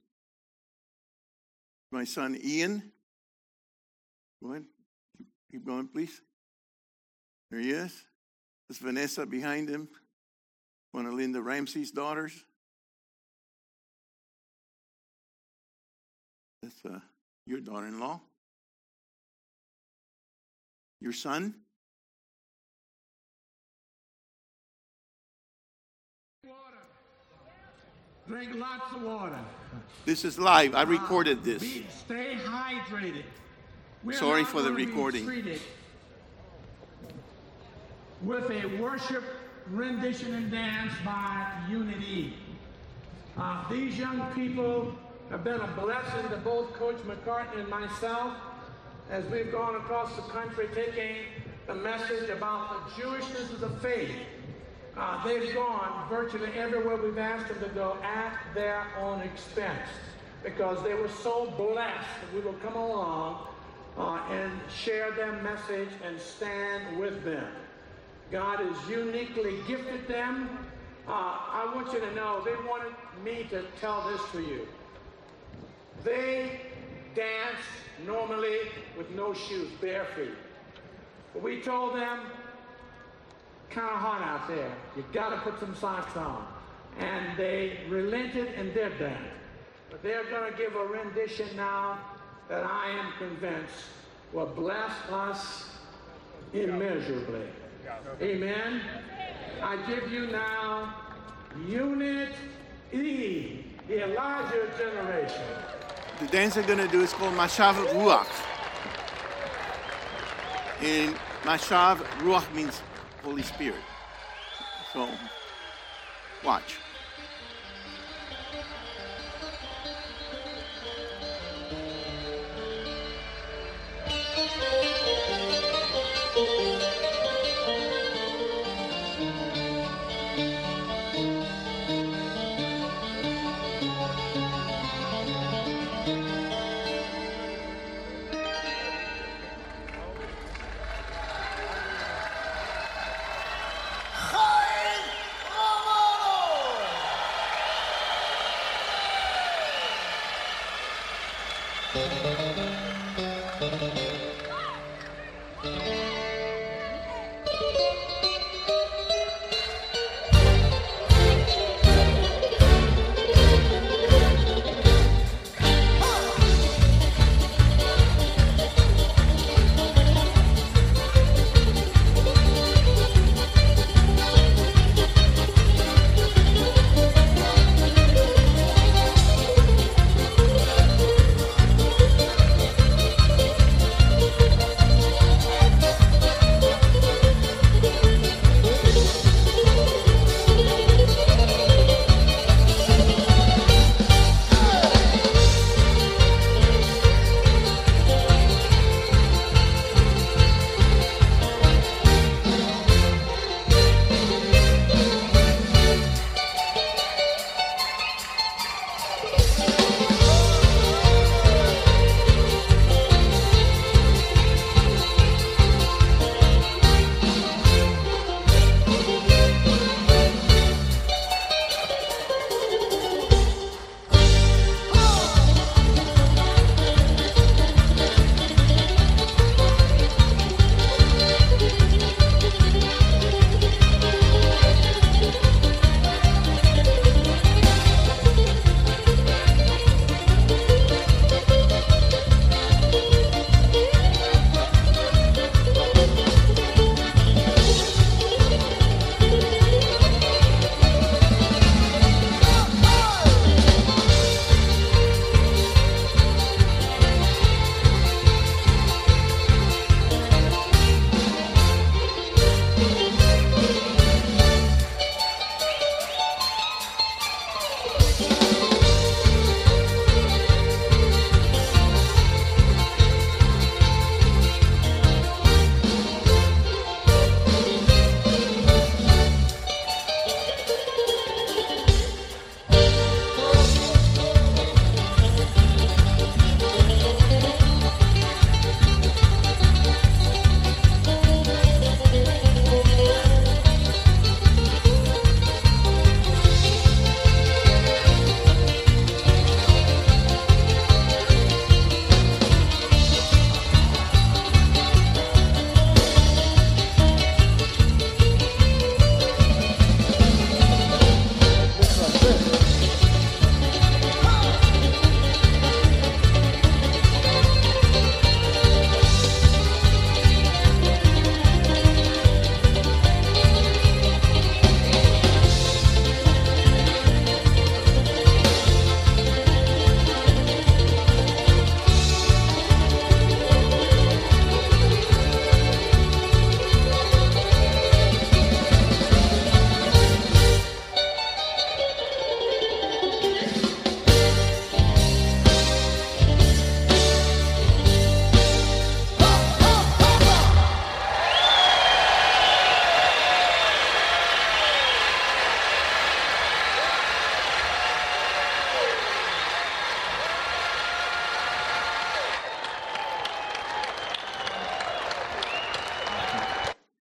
Speaker 1: My son Ian. Go ahead. Keep going, please. There he is. That's Vanessa behind him. One of Linda Ramsey's daughters. That's uh, your daughter-in-law. Your son?
Speaker 6: Water. Drink lots of water.
Speaker 1: This is live. I recorded this.
Speaker 6: Be, stay hydrated. We're
Speaker 1: Sorry
Speaker 6: not
Speaker 1: for the
Speaker 6: gonna be
Speaker 1: recording.
Speaker 6: treated with a worship rendition and dance by Unity. Uh, these young people have been a blessing to both Coach McCartney and myself as we've gone across the country taking the message about the Jewishness of the faith. Uh, they've gone virtually everywhere we've asked them to go at their own expense because they were so blessed that we will come along uh, and share their message and stand with them. God has uniquely gifted them. Uh, I want you to know, they wanted me to tell this to you. They dance normally with no shoes, bare feet. But we told them, kind of hot out there. You got to put some socks on. And they relented and did that. But they're going to give a rendition now that I am convinced will bless us immeasurably. Amen. I give you now Unit E, the Elijah generation.
Speaker 1: The dance they're going to do is called Mashav Ruach. And Mashav Ruach means Holy Spirit. So, watch.
Speaker 7: Thank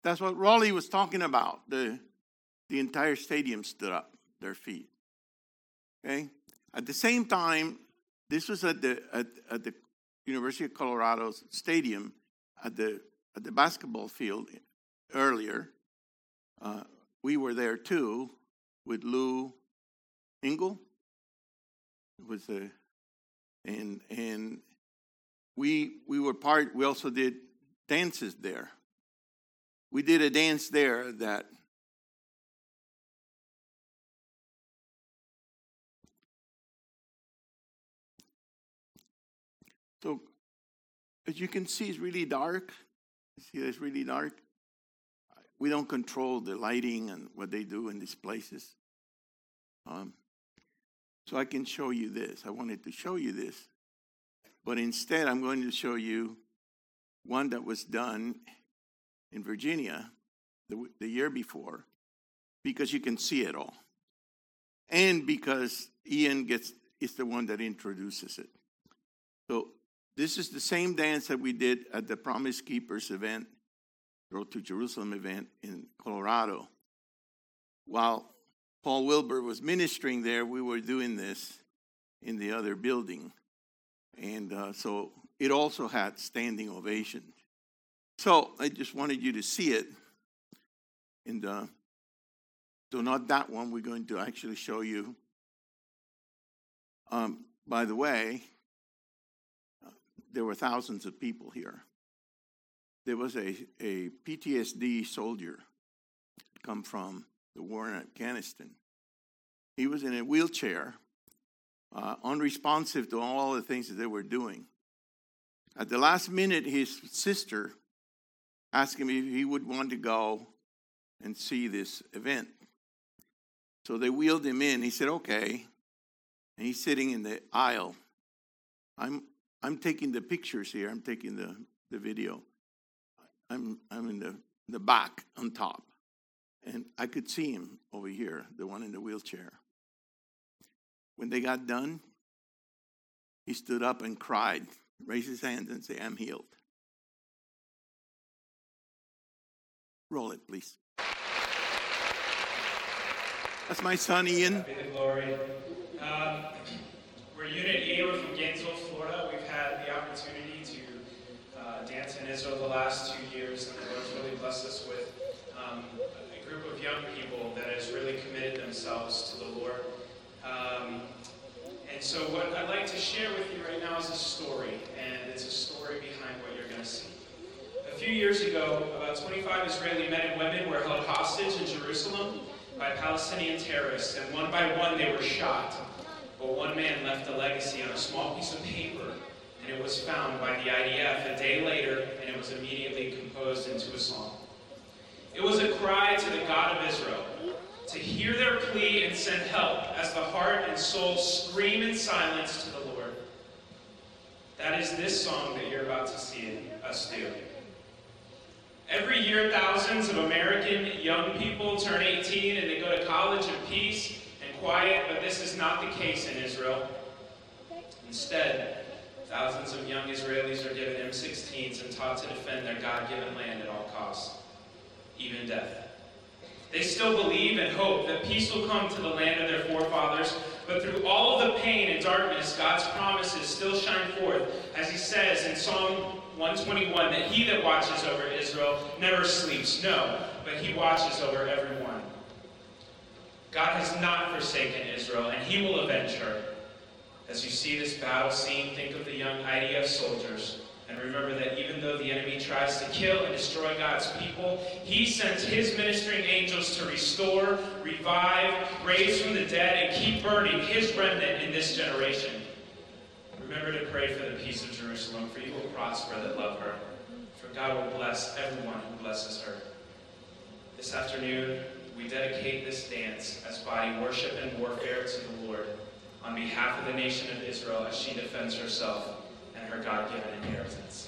Speaker 1: That's what Raleigh was talking about. The, the entire stadium stood up, their feet. Okay? At the same time, this was at the at, at the University of Colorado Stadium, at the at the basketball field earlier. Uh, we were there too with Lou Engle. It was a and and we we were part. We also did dances there. We did a dance there that so as you can see, it's really dark. See, it's really dark. We don't control the lighting and what they do in these places. Um, so I can show you this. I wanted to show you this. But instead, I'm going to show you one that was done in Virginia the, the year before, because you can see it all. And because Ian gets is the one that introduces it. So this is the same dance that we did at the Promise Keepers event, Road to Jerusalem event in Colorado. While Paul Wilbur was ministering there, we were doing this in the other building. And uh, so it also had standing ovation. So I just wanted you to see it. And uh, so not that one. We're going to actually show you. Um, by the way, uh, there were thousands of people here. There was a, a P T S D soldier come from the war in Afghanistan. He was in a wheelchair, uh, unresponsive to all the things that they were doing. At the last minute, his sister asked him if he would want to go and see this event. So they wheeled him in. He said, okay. And he's sitting in the aisle. I'm I'm taking the pictures here. I'm taking the, the video. I'm I'm in the, the back on top. And I could see him over here, the one in the wheelchair. When they got done, he stood up and cried, raised his hands and said, I'm healed. Roll it, please. That's my son, Ian.
Speaker 7: Be the glory. Um, we're Unit E. We're from Gainesville, Florida. We've had the opportunity to uh, dance in Israel the last two years, and the Lord's really blessed us with um, a group of young people that has really committed themselves to the Lord. Um, and so what I'd like to share with you right now is a story, and it's a story behind what you're going to see. A few years ago, about twenty-five Israeli men and women were held hostage in Jerusalem by Palestinian terrorists, and one by one they were shot. But one man left a legacy on a small piece of paper, and it was found by the I D F a day later, and it was immediately composed into a song. It was a cry to the God of Israel, to hear their plea and send help as the heart and soul scream in silence to the Lord. That is this song that you're about to see us do. Every year, thousands of American young people turn eighteen and they go to college in peace and quiet, but this is not the case in Israel. Instead, thousands of young Israelis are given M sixteens and taught to defend their God-given land at all costs, even death. They still believe and hope that peace will come to the land of their forefathers, but through all of the pain and darkness, God's promises still shine forth, as he says in Psalm one twenty-one, that he that watches over Israel never sleeps. No, but he watches over everyone. God has not forsaken Israel, and he will avenge her. As you see this battle scene, think of the young I D F soldiers, and remember that even though the enemy tries to kill and destroy God's people, he sends his ministering angels to restore, revive, raise from the dead, and keep burning his remnant in this generation. Remember to pray for the peace of Jerusalem, for you will prosper that love her. For God will bless everyone who blesses her. This afternoon, we dedicate this dance as body worship and warfare to the Lord on behalf of the nation of Israel as she defends herself and her God-given inheritance.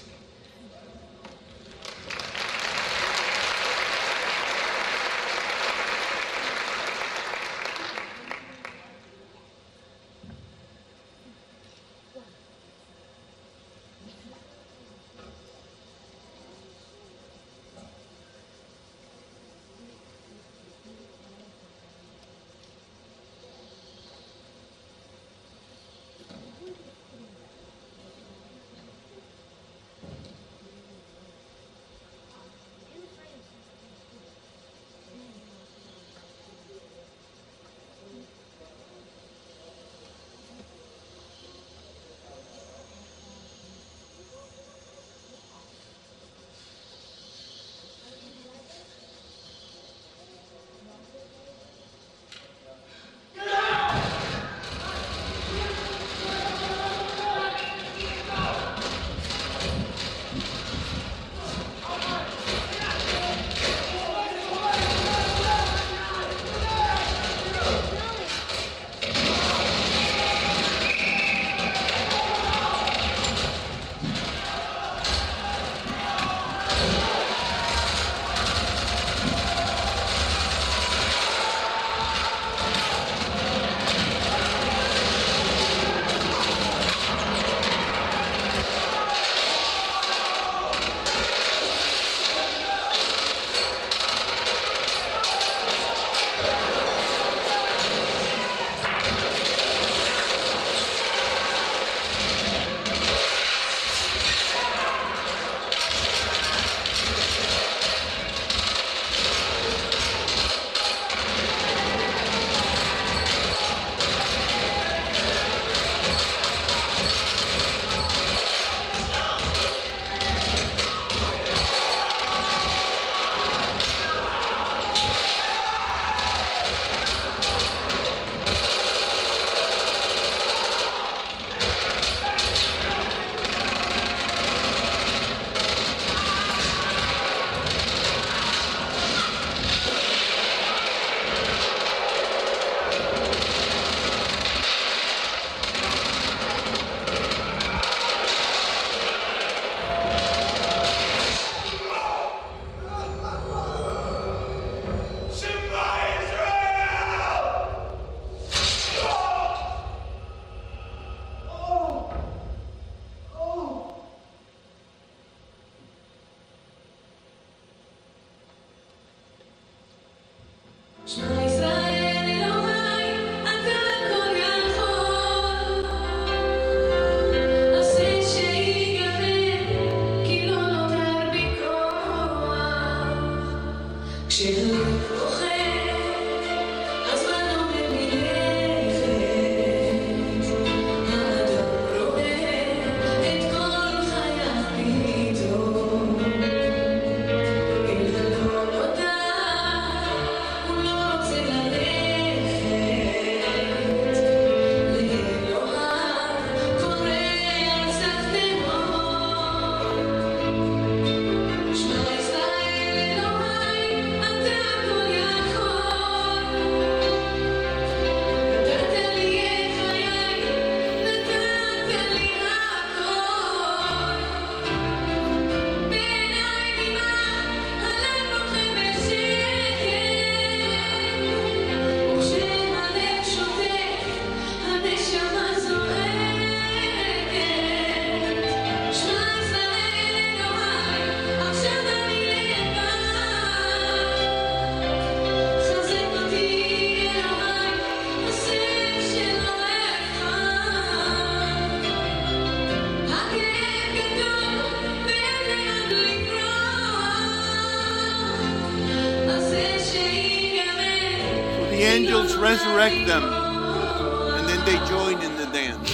Speaker 1: The angels resurrect them, and then they join in the dance.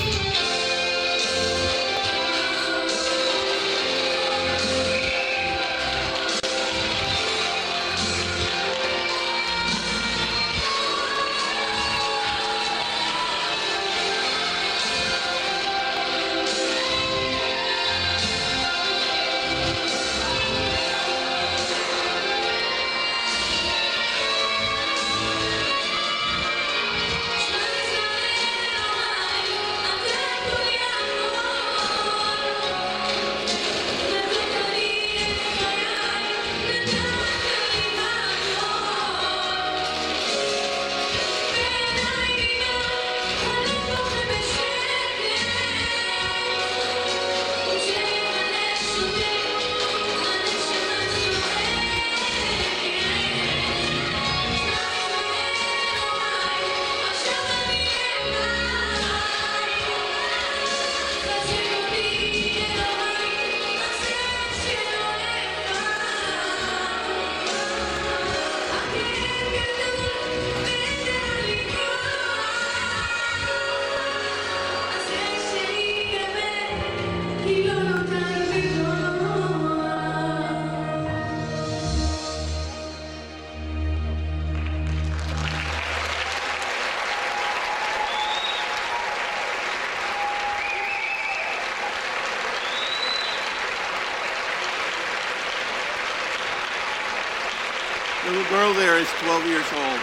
Speaker 1: The little girl there is twelve years old.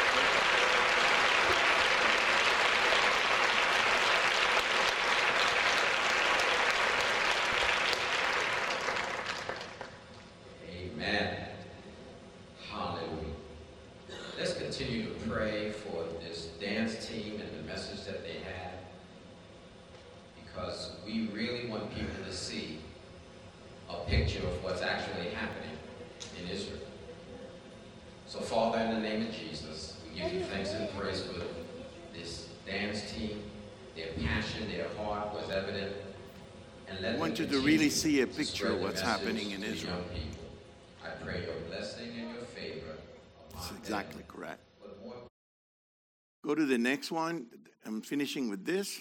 Speaker 8: Amen. Hallelujah. Let's continue to pray for this dance team and the message that they have, because we really want people to see a picture of what's actually happening in Israel. So, Father, in the name of Jesus, we give you thanks and praise for this dance team. Their passion, their heart was evident. And let
Speaker 1: I want
Speaker 8: them
Speaker 1: you to really
Speaker 8: continue
Speaker 1: see a
Speaker 8: to
Speaker 1: picture
Speaker 8: spread
Speaker 1: of
Speaker 8: the
Speaker 1: what's
Speaker 8: message
Speaker 1: happening in
Speaker 8: to the
Speaker 1: Israel.
Speaker 8: young people. I pray your blessing and your favor
Speaker 1: That's
Speaker 8: upon
Speaker 1: exactly
Speaker 8: them.
Speaker 1: correct.
Speaker 8: But more
Speaker 1: Go to the next one. I'm finishing with this.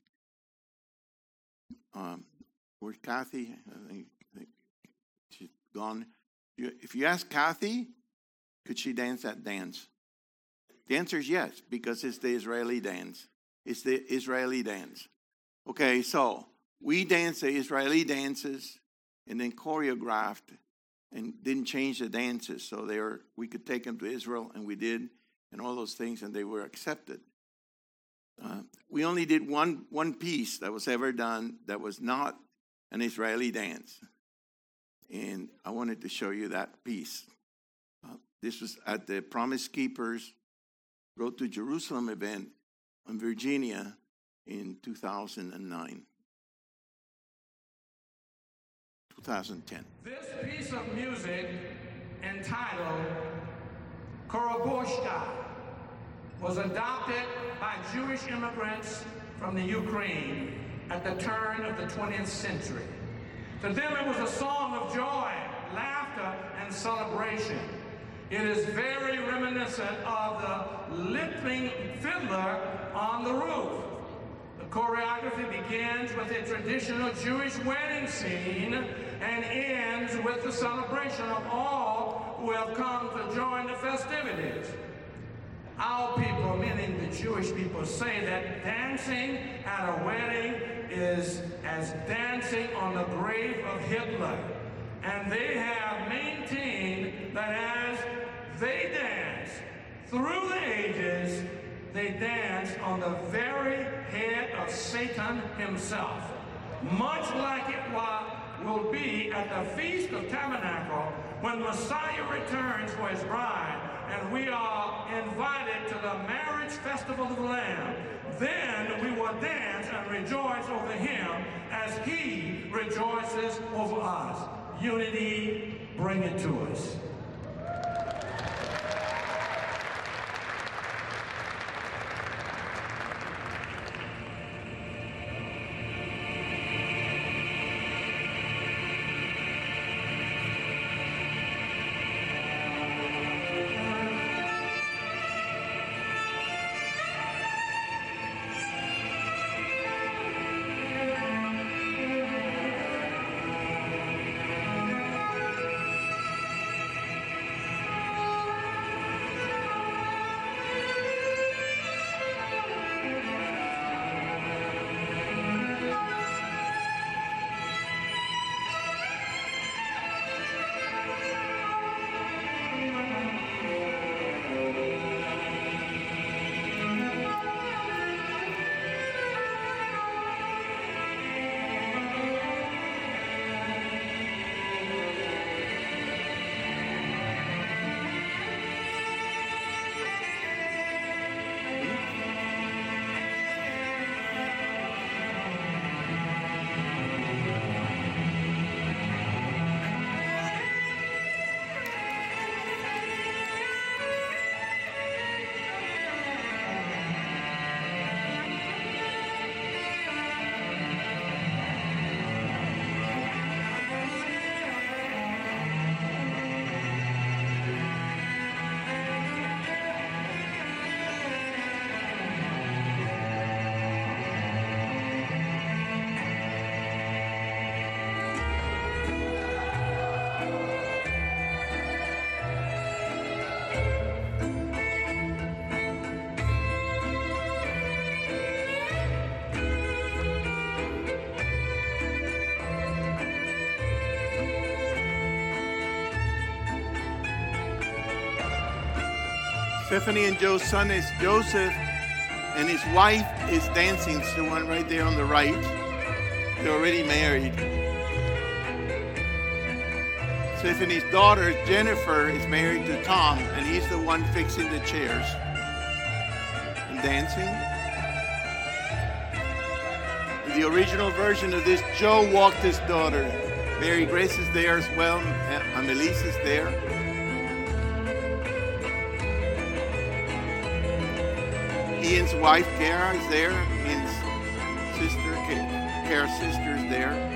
Speaker 1: Um, where's Kathy? I think, I think she's gone. You, if you ask Kathy, could she dance that dance? The answer is yes, because it's the Israeli dance. It's the Israeli dance. Okay, so we danced the Israeli dances and then choreographed and didn't change the dances. So they were, we could take them to Israel, and we did, and all those things, and they were accepted. Uh, we only did one, one piece that was ever done that was not an Israeli dance. And I wanted to show you that piece. Uh, this was at the Promise Keepers Road to Jerusalem event in Virginia in two thousand nine. twenty ten.
Speaker 6: This piece of music entitled Koroboshka was adopted by Jewish immigrants from the Ukraine at the turn of the twentieth century. To them, it was a song of joy, laughter, and celebration. It is very reminiscent of the limping fiddler on the roof. The choreography begins with a traditional Jewish wedding scene and ends with the celebration of all who have come to join the festivities. Our people, meaning the Jewish people, say that dancing at a wedding is as dancing on the grave of Hitler. And they have maintained that as they dance through the ages, they dance on the very head of Satan himself. Much like it will be at the Feast of Tabernacle when Messiah returns for his bride, and we are invited to the marriage festival of the Lamb. Then we will dance and rejoice over him as he rejoices over us. Unity, bring it to us.
Speaker 1: Stephanie and Joe's son is Joseph, and his wife is dancing. It's the one right there on the right. They're already married. Stephanie's daughter, Jennifer, is married to Tom, and he's the one fixing the chairs and dancing. In the original version of this, Joe walked his daughter. Mary Grace is there as well. Amelise is there. Ian's wife, Kara, is there. Ian's sister, Kara's sister is there.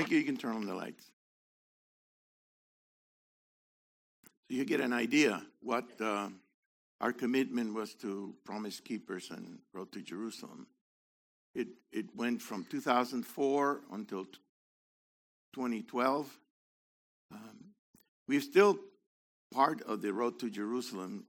Speaker 1: Thank you. You can turn on the lights. So you get an idea what uh, our commitment was to Promise Keepers and Road to Jerusalem. It it went from two thousand four until twenty twelve. Um, we're still part of the Road to Jerusalem.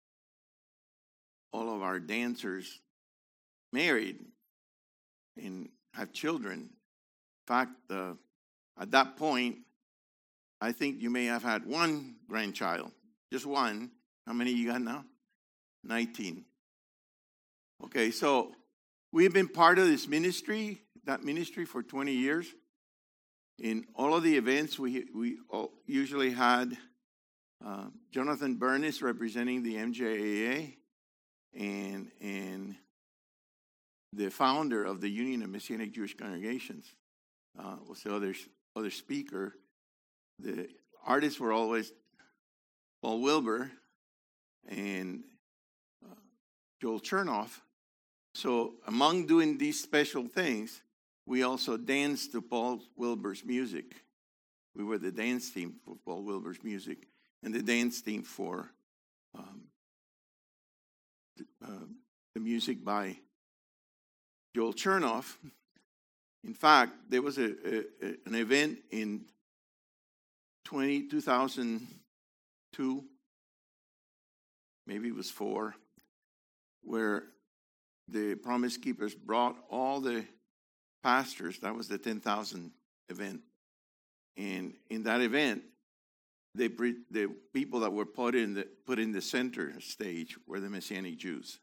Speaker 1: All of our dancers married and have children. In fact, uh, at that point, I think you may have had one grandchild, just one. How many you got now? nineteen. Okay, so we've been part of this ministry, that ministry for twenty years. In all of the events, we we usually had uh, Jonathan Bernis representing the M J A A and and the founder of the Union of Messianic Jewish Congregations uh, was the other other speaker. The artists were always Paul Wilbur and uh, Joel Chernoff. So among doing these special things, we also danced to Paul Wilbur's music. We were the dance team for Paul Wilbur's music and the dance team for um, the, uh, the music by Joel Chernoff. In fact, there was a, a, a an event in two thousand two, maybe it was four, where the Promise Keepers brought all the pastors. That was the ten thousand event. And in that event, they the people that were put in the put in the center stage were the Messianic Jews.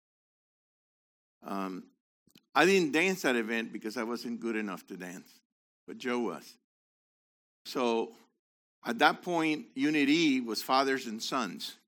Speaker 1: Um, I didn't dance that event because I wasn't good enough to dance, but Joe was. So at that point, Unity was fathers and sons.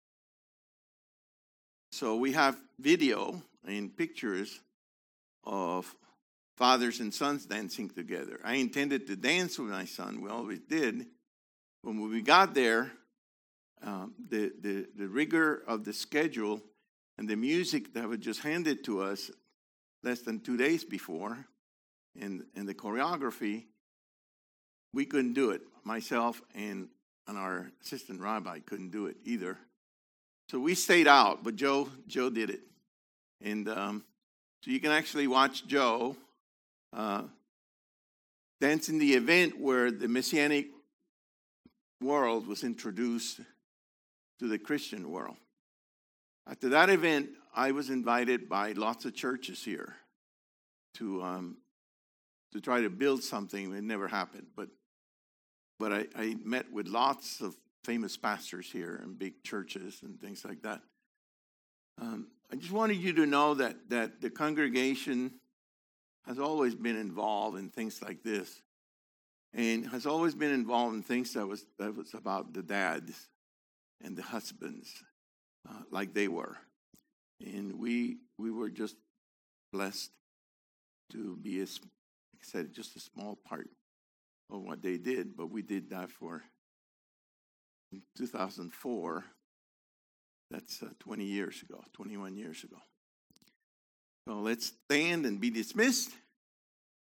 Speaker 1: So we have video and pictures of fathers and sons dancing together. I intended to dance with my son. We always did. But when we got there, um, the, the, the rigor of the schedule and the music that was just handed to us less than two days before, and, and the choreography, we couldn't do it. Myself and, and our assistant rabbi couldn't do it either. So we stayed out, but Joe Joe did it. And um, so you can actually watch Joe uh, dance in the event where the Messianic world was introduced to the Christian world. After that event, I was invited by lots of churches here to um, to try to build something. It never happened, but but I, I met with lots of famous pastors here and big churches and things like that. Um, I just wanted you to know that that the congregation has always been involved in things like this, and has always been involved in things that was that was about the dads and the husbands, uh, like they were. And we we were just blessed to be, as like I said, just a small part of what they did. But we did that for in two thousand four. That's uh, twenty years ago, twenty-one years ago. So let's stand and be dismissed.